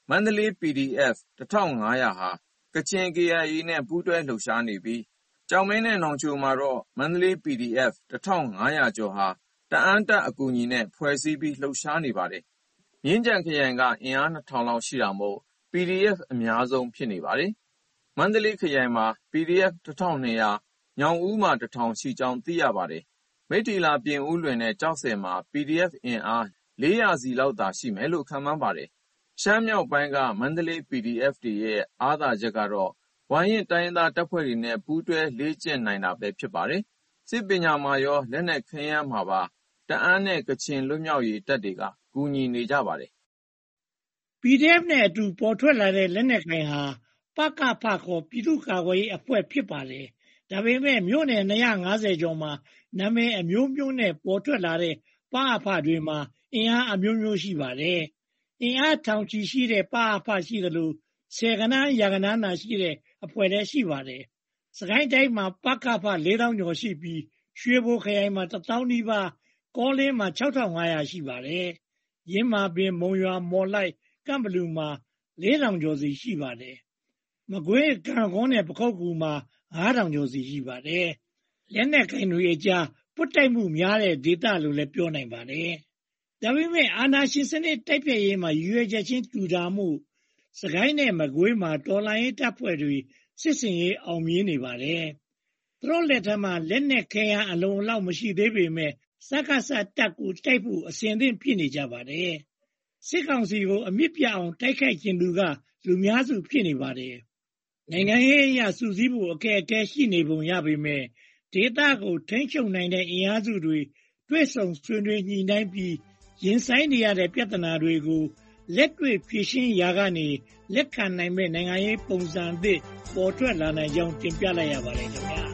မန္တလေး PDF 1500 ဟာကချင် KIA နဲ့ပူးတွဲလှုပ်ရှားနေပြီးကျောက်မဲနဲ့နောင်ချိုမှာတော့မန္တလေး PDF 1500 ကျော်ဟာတအာင်းတပ်အကူအညီနဲ့ဖွဲ့စည်းပြီးလှုပ်ရှားနေပါတယ်။မြင်းခြံခရိုင်ကအင်အား 2000 လောက်ရှိတာမို့ PDF အများဆုံးဖြစ်နေပါတယ်။မန္တလေးခရိုင်မှာ PDF 1200 ညောင်ဦးမှာ 1000 ရှိကြောင်းသိရပါတယ်။မိတ္ထီလာ ပြင်ဦးလွင်နဲ့ကျောက်ဆည်မှာ PDF အင်အား 400 စီလောက်သာရှိမယ်လို့ခန့်မှန်းပါတယ်။ရှမ်းမြောက်ပိုင်းကမန္တလေး PDF တွေရဲ့အားသာချက်ကတော့ဝါရင့်တိုင်းရင်းသားတပ်ဖွဲ့တွေနဲ့ပူးတွဲလေ့ကျင့်နိုင်တာပဲဖြစ်ပါတယ်။စစ်ပညာမှာရောလက်နက်ခဲယမ်းမှာပါတအာင်းနဲ့ကချင်လွတ်မြောက်ရေးတပ်တွေကကူညီနေကြပါတယ်။ PDF နဲ့အတူပေါ်ထွက်လာတဲ့လက်နက်ကိုင်ဟာပကဖခေါ်ပြည်သူ့ကာကွယ်ရေးအဖွဲ့ဖြစ်ပါတယ်။ဒါပေမဲ့မြို့နယ်250ကျော်မှာနာမည်အမျိုးမျိုးနဲ့ပေါ်ထွက်လာတဲ့ပအဖတွေမှာအင်အားအမျိုးမျိုးရှိပါတယ်။အင်အားထောင်ချီရှိတဲ့ပအဖရှိသလိုဆယ်ကဏန်းရာကဏန်းသာရှိတဲ့အဖွဲ့လည်းရှိပါတယ်။စကိုင်းတိုင်းမှာပကဖ4000ကျော်ရှိပြီးရွှေဘိုခရိုင်မှာ1000နီးပါးကောလင်းမှာ6500ရှိပါတယ်။ရင်းမာပင်မုံရွာမော်လိုက်ကန့်ဘလူမှာ4000ကျော်စီရှိပါတယ်။မကွေးကံကောနဲ့ပခုတ်ကူမှာ9000ကျော်စီရှိပါတယ်။လက်နက်ကိုင်တွေအကြားပွတ်တိုက်မှုများတဲ့ဒေသလို့လည်းပြောနိုင်ပါတယ်။ဒါပေမဲ့အာဏာရှင်စနစ်တိုက်ဖျက်ရေးမှာရည်ရွယ်ချက်ချင်းတူတာမှုစကိုင်းနဲ့မကွေးမှာတော်လှန်ရေးတပ်ဖွဲ့တွေစစ်စင်ရေးအောင်မြင်နေပါတယ်။သူတို့လက်ထက်မှာလက်နက်ခဲယမ်းအလုံးအလောက်မရှိသေးပေမဲ့စကစတပ်ကိုတိုက်ဖို့အစဉ်သင့်ဖြစ်နေကြပါတယ်။စစ်ကောင်စီကိုအမြင့်ပြအောင်တိုက်ခိုက်ခြင်းသူကလူများစုဖြစ်နေပါတယ်။နိုင်ငံရေးအရစုစည်းဖို့အခက်အခဲရှိနေပုံရပေမဲ့ဒေသကိုထိန်းချုပ်နိုင်တဲ့အင်အားစုတွေတွေ့ဆုံဆွေးနွေးညှိနှိုင်းပြီးရင်ဆိုင်နေရတဲ့ပြဿနာတွေကိုလက်တွေ့ဖြေရှင်းရာကနေလက်ခံနိုင်မဲ့နိုင်ငံရေးပုံစံသစ်ပေါ်ထွက်လာနိုင်ကြောင်းတင်ပြလိုက်ရပါတယ်ခင်ဗျာ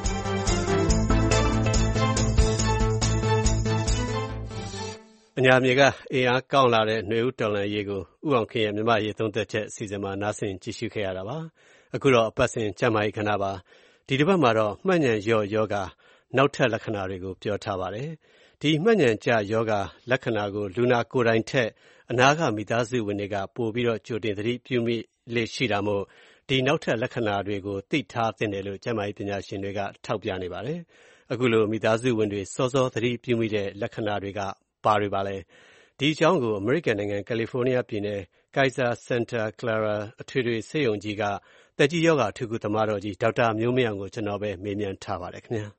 အညာမြေကအင်အားကောင်းလာတဲ့ຫນွေဦးတော်လှန်ရေးကိုဥအောင်ခင်ရဲ့မြမရေးသုံးသက်ချက်အစီအစဉ်မှာနားဆင်ကြည့်ရှုခဲ့ရတာပါအခုတော့အပတ်စဉ်ကျမ်းမာရေးခဏပါဒီတစ်ပတ်မှာတော့မှတ်ဉဏ်လျော့ယောဂနောက်ထပ်လက္ခဏာတွေကိုပြောထားပါတယ်ဒီမှတ်ဉဏ်ကျယောဂလက္ခဏာကိုလူနာကိုယ်တိုင်ထက်အနာကမိသားစုဝင်တွေကပို့ပြီးတော့ကြိုတင်သတိပြုမိလေ့ရှိတာမို့ဒီနောက်ထပ်လက္ခဏာတွေကိုသိထားသင့်တယ်လို့ကျန်းမာရေးပညာရှင်တွေကထောက်ပြနေပါတယ်အခုလိုမိသားစုဝင်တွေစောစောသတိပြုမိတဲ့လက္ခဏာတွေကဘာတွေပါလဲဒီအကြောင်းကိုအမေရိကန်နိုင်ငံကယ်လီဖိုးနီးယားပြည်နယ် Kaiser Santa Clara အထွေထွေဆေးရုံကြီးကသက်ကြီးယောဂအထူးကုသမားတော်ကြီးဒေါက်တာမျိုးမင်းအောင်ကိုကျွန်တော်ပဲမေးမြန်းထားပါတယ်ခင်ဗျာ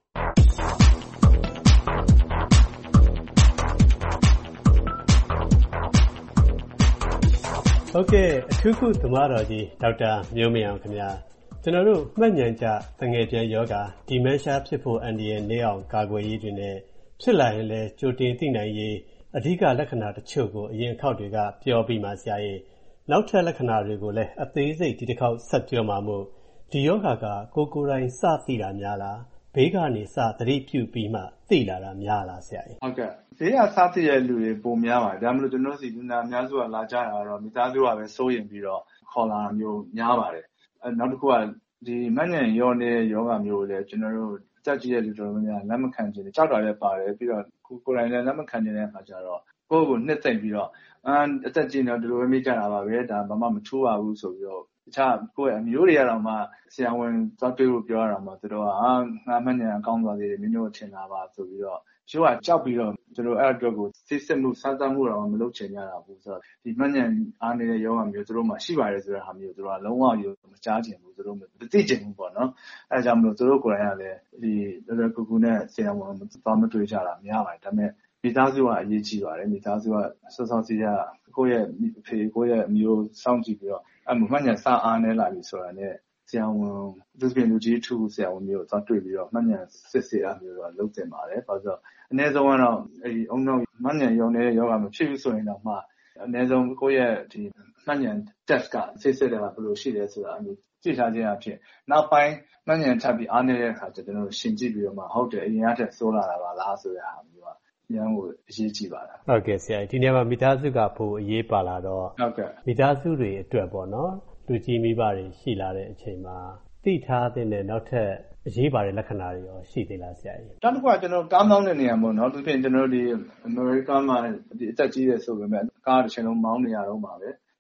ဟုတ်ကဲ့အထူးကုသမားတော်ကြီးဒေါက်တာမျိုးမင်းအောင်ခင်ဗျာကျွန်တော်တို့မှတ်ဉဏ်ကျတငယ်ပြန်ယောဂဒီမန်ရှာဖြစ်ဖို့အန္တရာယ်နည်းအောင်ကာကွယ်ရေးတွေနဲ့ဖြစ်လာရင်လည်းကြိုတင်သိနိုင်ရေးအဓိကလက္ခဏာတချို့ကိုအရင်အခေါက်တွေကပြောပြီးမှဆရာကြီးနောက်ထပ်လက္ခဏာတွေကိုလည်းအသေးစိတ်ဒီတစ်ခေါက်ဆက်ပြောမှာမို့ဒီယောဂကကိုယ်တိုင်စသိတာများလားဘေးကနေစသတိပြုပြီးမှသိလာတာများလားဆရာကြီးဟုတ်ကဲ့ဘေးကစသိတဲ့လူတွေပုံများပါတယ်ဒါမှမဟုတ်ကျွန်တော်စီလူနာအများစုကလာကြတာတော့မိသားစုကပဲစိုးရင်ပြီးတော့ခေါ်လာတာမျိုးများပါတယ်နောက်တစ်ခုကဒီမှတ်ဉဏ်ရောနေတဲ့ယောဂမျိုးလည်းကျွန်တော်တို့တက်ကြည့်တဲ့လူတော်များလက်မခံခြင်းကြောက်တာလည်းပါတယ်ပြီးတော့ကိုယ်တိုင်လည်းလက်မခံခြင်းတဲ့အခါကျတော့ကိုယ့်ကိုနှစ်သိမ့်ပြီးတော့အသက်ကြီးနေတော့ဒီလိုပဲမိကြတာပါပဲဒါဘာမှမထူးပါဘူးဆိုပြီးတော့တခြားကိုယ့်ရဲ့အမျိုးတွေကတော့မှဆရာဝန်သွားတွေ့လို့ပြောရတာမှသူတို့ကငါမှတ်ဉဏ်ကောင်းသွားသေးတယ်မျိုးထင်တာပါဆိုပြီးတော့ချို့ကကြောက်ပြီးတော့သူတို့အဲ့အတွက်ကိုသိစစ်မှုစမ်းသပ်မှုတော့မလုပ်ချင်ကြတာဘူးဆိုတော့ဒီမှတ်ဉဏ်အားနေတဲ့ယောဂမျိုးသူတို့မှရှိပါတယ်ဆိုတဲ့ဟာမျိုးသူတို့ကလုံးဝမကြားချင်ဘူးသူတို့မသိချင်ဘူးပေါ့နော်အဲဒါကြောင့်မလို့သူတို့ကိုယ်တိုင်ကလည်းဒီတော်ကူနဲ့ဆရာဝန်သွားမတွေ့ကြတာများပါတယ်ဒါပေမဲ့မိသားစုကအရေးကြီးပါတယ်မိသားစုကစောစီးရကိုယ့်ရဲ့ဖေကိုယ့်ရဲ့မျိုးစောင့်ကြည့်ပြီးတော့မှတ်ဉဏ်စအားနေလာပြီဆိုတာနဲ့ဆရာဝန်သူပြင်လူကြီးထူဆရာဝန်မျိုးသွားတွေ့ပြီးတော့မှတ်ဉဏ်စစ်ဆေးအမျိုးတော့လုပ်တင်ပါတယ်ဘာလို့အနည်းဆုံးကတော့အဲဒီအုံနောက်မှတ်ဉဏ်ရုံနေတဲ့ယောဂမဖြစ်ဘူးဆိုရင်တော့မှအနည်းဆုံးကိုယ့်ရဲ့ဒီမှတ်ဉဏ် test ကစစ်တယ်ကဘယ်လိုရှိလဲဆိုတာအမျိုးကြည့်ထားခြင်းအဖြစ်နောက်ပိုင်းမှတ်ဉဏ်ထပ်ပြီးအားနေတဲ့အခါကျကျွန်တော်ရှင်းကြည့်ပြီးတော့မှဟုတ်တယ်အရင်ကတည်းကစိုးလာတာပါလားဆိုတဲ့ဟာမျိုးကဉာဏ်ကိုအရေးကြီးပါလားဟုတ်ကဲ့ဆရာဒီနေ့မှာမိသားစုကပိုအရေးပါလာတော့ဟုတ်ကဲ့မိသားစုတွေအတွက်ပေါ့နော်လူကြီးမိဘတွေရှိလာတဲ့အချိန်မှာသိထားတဲ့နောက်ထပ်အရေးပါတဲ့လက္ခဏာတွေရောရှိသေးလားဆရာကြီးနောက်တစ်ခုကကျွန်တော်ကားမောင်းတဲ့နေရာပေါ့နော်သူပြင်ကျွန်တော်ဒီအမေရိကန်မှာဒီအသက်ကြီးတယ်ဆိုပေမဲ့ကားတစ်ချိန်လုံးမောင်းနေရတော့ပါပဲ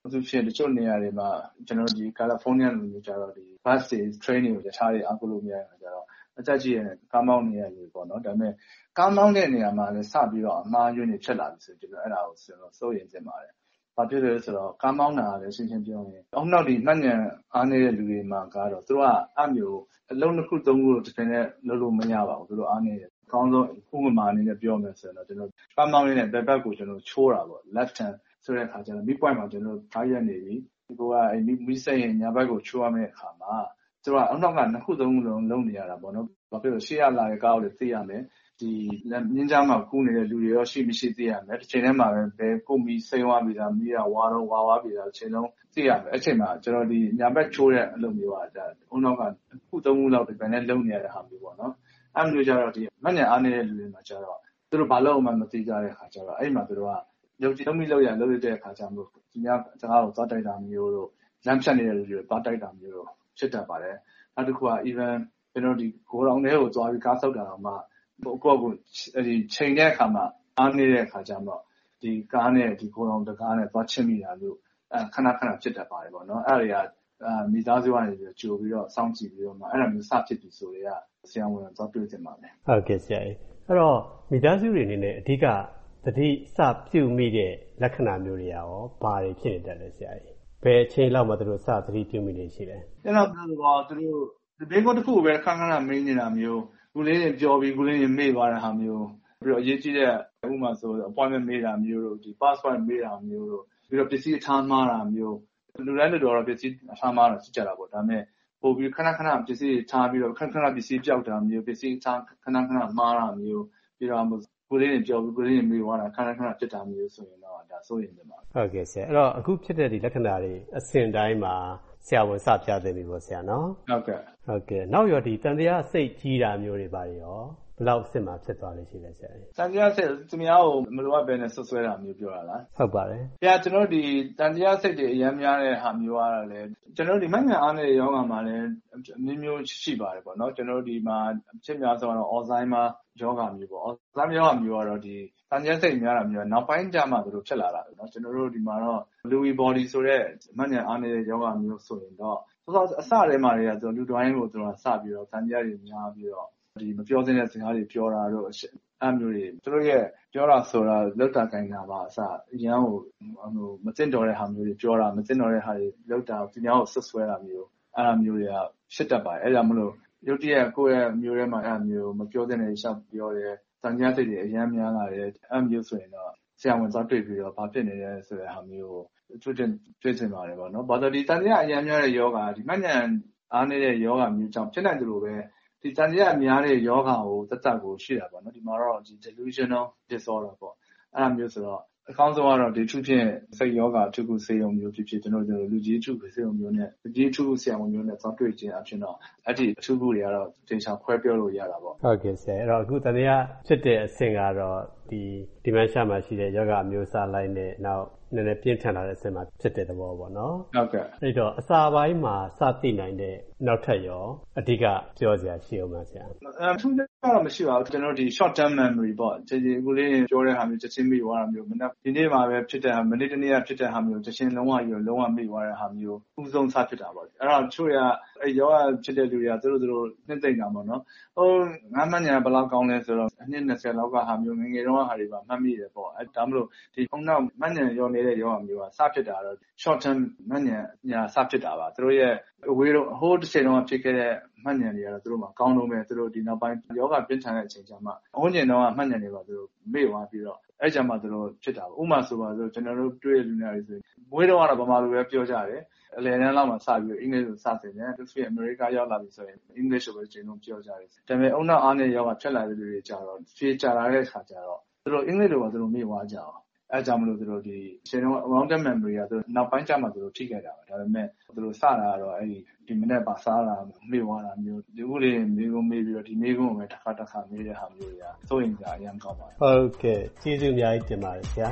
သူဖြစ်တချို့နေရာတွေမှာကျွန်တော်ဒီ California လိုမျိုးကြတော့ဒီ bus တွေ train တွေကိုတခြားတွေအကူလို့မရတာကြတော့အသက်ကြီးရဲ့ကားမောင်းနေရလူပေါ့နော်ဒါပေမဲ့ကားမောင်းတဲ့နေရာမှာလည်းစပြီးတော့အမှားယွင်းတွေဖြစ်လာပြီဆိုကျွန်တော်အဲ့ဒါကိုစိုးရိမ်နေပါတယ်ဘာဖြစ်လဲဆိုတော့ကားမောင်းတာလည်းရှင်းရှင်းပြောရင်အောက်နောက်ဒီမှတ်ဉာဏ်အားနေတဲ့လူတွေမှာကတော့သူတို့ကအမျိုးအလုံးတစ်ခုသုံးခုတစ်ခါနဲ့လုပ်လို့မရပါဘူးသူတို့အားနေတယ်အကောင်းဆုံးဥပမာအနေနဲ့ပြောမယ်ဆိုတော့ကျွန်တော်ကားမောင်းနေတဲ့ဘက်ဘက်ကိုကျွန်တော်ချိုးတာပေါ့ left hand ဆိုတဲ့အခါကျတော့ mid point မှာကျွန်တော်ထားရနေပြီဒီကမိစိတ်ရင်ညာဘက်ကိုချိုးရမယ့်အခါမှာသူကအောက်နောက်ကနှစ်ခုသုံးခုလုံးလုံးနေရတာပေါ့နော်ဘာဖြစ်လို့ရှေ့ရလာတဲ့ကားကိုလည်းသိရမယ်ဒီမြင်းကြားမှာကူးနေတဲ့လူတွေရောရှိမရှိသိရမယ်တစ်ချိန်တည်းမှာပဲဘယ်ကိုမီစိမ့်သွားပြီလားမီးကဝါသွားပြီလားတစ်ချိန်လုံးသိရမယ်အဲ့ချိန်မှာကျွန်တော်ဒီညာဘက်ချိုးတဲ့အလုပ်မျိုးကဒါအုံနောက်ကခုသုံးခုလောက်ဒီပိုင်းနဲ့လုံးနေရတဲ့ဟာမျိုးပေါ့နော်အဲ့လိုကြတော့ဒီမှတ်ဉာဏ်အားနေတဲ့လူတွေမှာကျတော့သူတို့ဘာလို့မှမသိကြတဲ့ခါကျတော့အဲ့မှာသူတို့ကရုပ်ကြည့်လုံးမိလို့ရလို့တဲ့အခါကျမှဒီညစကားကိုသွားတိုက်တာမျိုးတို့လမ်းဖြတ်နေတဲ့လူတွေသွားတိုက်တာမျိုးတို့ဖြစ်တတ်ပါတယ်နောက်တစ်ခုက even ကျွန်တော်ဒီကိုရောင်တွေကိုသွားပြီးကားဆောက်တာတော့မှကိုယ့်ကိုဒီချိန်တဲ့အခါမှာအားနေတဲ့အခါကျမှဒီကားနဲ့ဒီကိုရောင်တကားနဲ့သွားချစ်မိတာလို့ခဏဖြစ်တတ်ပါတယ်ပေါ့နော်အဲ့ဒါတွေကမိသားစုကနေကြိုပြီးတော့စောင့်ကြည့်ပြီးတော့မှအဲ့ဒါမျိုးစဖြစ်ပြီဆိုတော့ဆရာဝန်သွားတွေ့တင်ပါမယ်ဟုတ်ကဲ့ဆရာကြီးအဲ့တော့မိသားစုတွေအနေနဲ့အဓိကသတိစပြုမိတဲ့လက္ခဏာမျိုးတွေရောဘာတွေဖြစ်နေတတ်လဲဆရာကြီးဘယ်အချိန်လောက်မှသူတို့စသတိပြုမိနေရှိလဲကျွန်တော်ပြောတော့သူတို့ဒီဘေးကုန်းတစ်ခုပဲခဏမင်းနေတာမျိုးခုလေးတွေပြောပြီးခုလေးတွေမေ့သွားတဲ့ဟာမျိုးပြီးတော့အရေးကြီးတဲ့ဥပမာဆို appointment မေးတာမျိုးတို့ဒီ password မေးတာမျိုးတို့ပြီးတော့ပစ္စည်းအထားမှားတာမျိုးလူတိုင်းတို့တော့ပစ္စည်းအထားမှားတာရှိကြတာပေါ့ဒါပေမဲ့ပို့ပြီးခဏပစ္စည်းထားပြီးတော့ခဏပစ္စည်းပြောက်တာမျိုးပစ္စည်းထားခဏမှားတာမျိုးပြီးတော့ကိုလေးတွေပြောပြီးကိုလေးတွေမေးသွားတာခဏဖြစ်တာမျိုးဆိုရင်တော့ဒါစိုးရိမ်နေပါဟုတ်ကဲ့ဆရာအဲ့တော့အခုဖြစ်တဲ့ဒီလက္ခဏာတွေအစဉ်တိုင်းမှာဆရာဝန်စပြသပြီပေါ့ဆရာနော်ဟုတ်ကဲ့နောက်ရောဒီတန်တရားစိတ်ကြီးတာမျိုးတွေပါရောဘယ်လောက်အစ်မှာဖြစ်သွားလဲရှိလဲဆရာတန်တရားစိတ်သူများကိုမလိုအပ်ဘဲနဲ့ဆွဲတာမျိုးပြောတာလားဟုတ်ပါတယ်ဆရာကျွန်တော်ဒီတန်တရားစိတ်တွေအများများတဲ့ဟာမျိုးအားလည်းကျွန်တော်ဒီမှတ်ဉာဏ်အားနဲ့ယောဂမှာလည်းမျိုးရှိပါတယ်ပေါ့နော်ကျွန်တော်ဒီမှာဖြစ်များဆုံးတော့ Alzheimer ယောဂမျိုးပေါ့ Alzheimer ယောဂမျိုးကတော့ဒီတန်တရားစိတ်များတာမျိုးနောက်ပိုင်းကျမှသူတို့ဖြစ်လာတာเนาะကျွန်တော်တို့ဒီမှာတော့ Lewy body ဆိုတဲ့မှတ်ဉာဏ်အားနဲ့ယောဂမျိုးဆိုရင်တော့အစထဲမှာတွေကသူလူတိုင်းကိုသူကစပြီးတော့တန်တရားတွေများပြီးတော့ဒီမပြောသင့်တဲ့စကားတွေပြောတာတို့အဲ့မျိုးတွေသူတို့ရဲ့ပြောတာဆိုတာလောက်တာကိုင်းတာပါအစအရန်ကိုမသိတော်တဲ့ဟာမျိုးတွေပြောတာမသိတော်တဲ့ဟာတွေလောက်တာသူများကိုဆွဆွဲတာမျိုးအဲ့မျိုးတွေကဖြစ်တတ်ပါတယ်အဲ့ဒါမလို့ရုတ်တရက်ကိုယ့်ရဲ့မျိုးထဲမှာအဲ့မျိုးမပြောသင့်တဲ့ရှောက်ပြောတယ်တန်ကြားစိတ်တွေအရန်များလာတယ်အဲ့မျိုးဆိုရင်တော့ဆရာဝန်သွားတွေ့ပြီးတော့ဘာဖြစ်နေလဲဆိုတဲ့ဟာမျိုးကိုတွေ့ချင်ပါတယ်ပေါ့နော်ဘာလို့ဒီတန်ကြားအရန်များတဲ့ယောဂဒီမှတ်ဉာဏ်အားနေတဲ့ယောဂမျိုးကြောင့်ဖြစ်နိုင်တယ်လို့ပဲဒီတန်တရားများတဲ့ယောဂကိုသက်သက်ကိုရှိတာပေါ့နော်ဒီမှာတော့ဒီ delusional disorder ပေါ့အဲ့ဒါမျိုးဆိုတော့အကောင်းဆုံးကတော့ဒီထုဖြင့်စိတ်ယောဂအထုခုစေယုံမျိုးဖြစ်ကျွန်တော်လူကြီးထုစေယုံမျိုးနဲ့လူကြီးထုဆရာဝန်မျိုးနဲ့သွားတွေ့ခြင်းအဖြစ်တော့အဲ့ဒီအထုခုတွေကတော့တင်ချာခွဲပြောလို့ရတာပေါ့ဟုတ်ကဲ့ဆရာအဲ့တော့အခုတန်တရားဖြစ်တဲ့အဆင့်ကတော့ဒီ dementia မှာရှိတဲ့ယောဂအမျိုးအစားလိုက်နဲ့နောက်နည်းနည်းပြင်းထန်လာတဲ့အဆင့်မှာဖြစ်တဲ့သဘောပေါ့နော်ဟုတ်ကဲ့အဲ့တော့အစာပိုင်းမှာစသိနိုင်တဲ့နောက်ထပ်ရောအဓိကပြောစရာရှိအောင်ပါဆရာထူးခြားတော့မရှိပါဘူးကျွန်တော်ဒီ short term memory ပေါ့ဒီခုလေးပြောတဲ့ဟာမျိုးချက်ချင်းမိသွားတာမျိုးမနေ့ဒီနေ့မှာပဲဖြစ်တဲ့မနေ့တနေ့ကဖြစ်တဲ့ဟာမျိုးချက်ချင်းလုံးဝမိသွားတဲ့ဟာမျိုးဥဆုံးစဖြစ်တာပေါ့အဲ့တော့ချို့ရအဲ့ယောဂဖြစ်တဲ့လူတွေကသူတို့နှစ်သိမ့်တာပေါ့နော်ဟိုငါးမှညာဘယ်လောက်ကောင်းလဲဆိုတော့အနှစ်20လောက်ကဟာမျိုးငယ်တုန်းကဟာတွေပါမှတ်မိတယ်ပေါ့အဲ့ဒါမလို့ဒီခုနမှညာရောနေတဲ့ယောဂမျိုးကစဖြစ်တာတော့ short term မှညာစဖြစ်တာပါသူတို့ရဲ့ဝေးတော့ဟိုတစ်ချိန်တုန်းကဖြစ်ခဲ့တဲ့မှတ်ဉာဏ်တွေကတော့သူတို့မှာကောင်းလုံးပဲသူတို့ဒီနောက်ပိုင်းယောဂပြင်းထန်တဲ့အချိန်ကျမှအဝန်းကျင်တော့မှတ်ဉာဏ်တွေပါသူတို့မေ့သွားပြီးတော့အဲ့ကြမှာသူတို့ဖြစ်တာပေါ့ဥပမာဆိုပါဆိုကျွန်တော်တို့တွေ့ရလူနာတွေဆိုရင်မွေးတော့ကတော့ဗမာလိုပဲပြောကြတယ်အလယ်တန်းလောက်မှာစပြီးအင်္ဂလိပ်လိုစသင်တယ်သူတို့အမေရိကရောက်လာပြီဆိုရင်အင်္ဂလိပ်လိုပဲကျွန်တော်ပြောကြတယ်ဒါပေမဲ့အုံနောက်အားနဲ့ယောဂဖြစ်လာတဲ့လူတွေကြတော့ဖြေကြလာတဲ့အခါကျတော့သူတို့အင်္ဂလိပ်လိုပါသူတို့မေ့သွားကြအောင်အဲ့ကြောင့်မလို့သူတို့ဒီရှင်တော့ long term memory ကသူတို့နောက်ပိုင်းကျမှသူတို့ထိခဲ့တာပါဒါပေမဲ့သူတို့စတာကတော့အဲ့ဒီမနေ့ပါစားတာမေ့သွားတာမျိုးဒီခုလေးမေးပြီးတော့ဒီမေးခွန်းကိုပဲတစ်ခါမေးတဲ့ဟာမျိုးတွေကစိုးရင်ကြာအရင်ကောင်းပါတယ်ဟုတ်ကဲ့ကျေးဇူးအများကြီးတင်ပါတယ်ဆရာ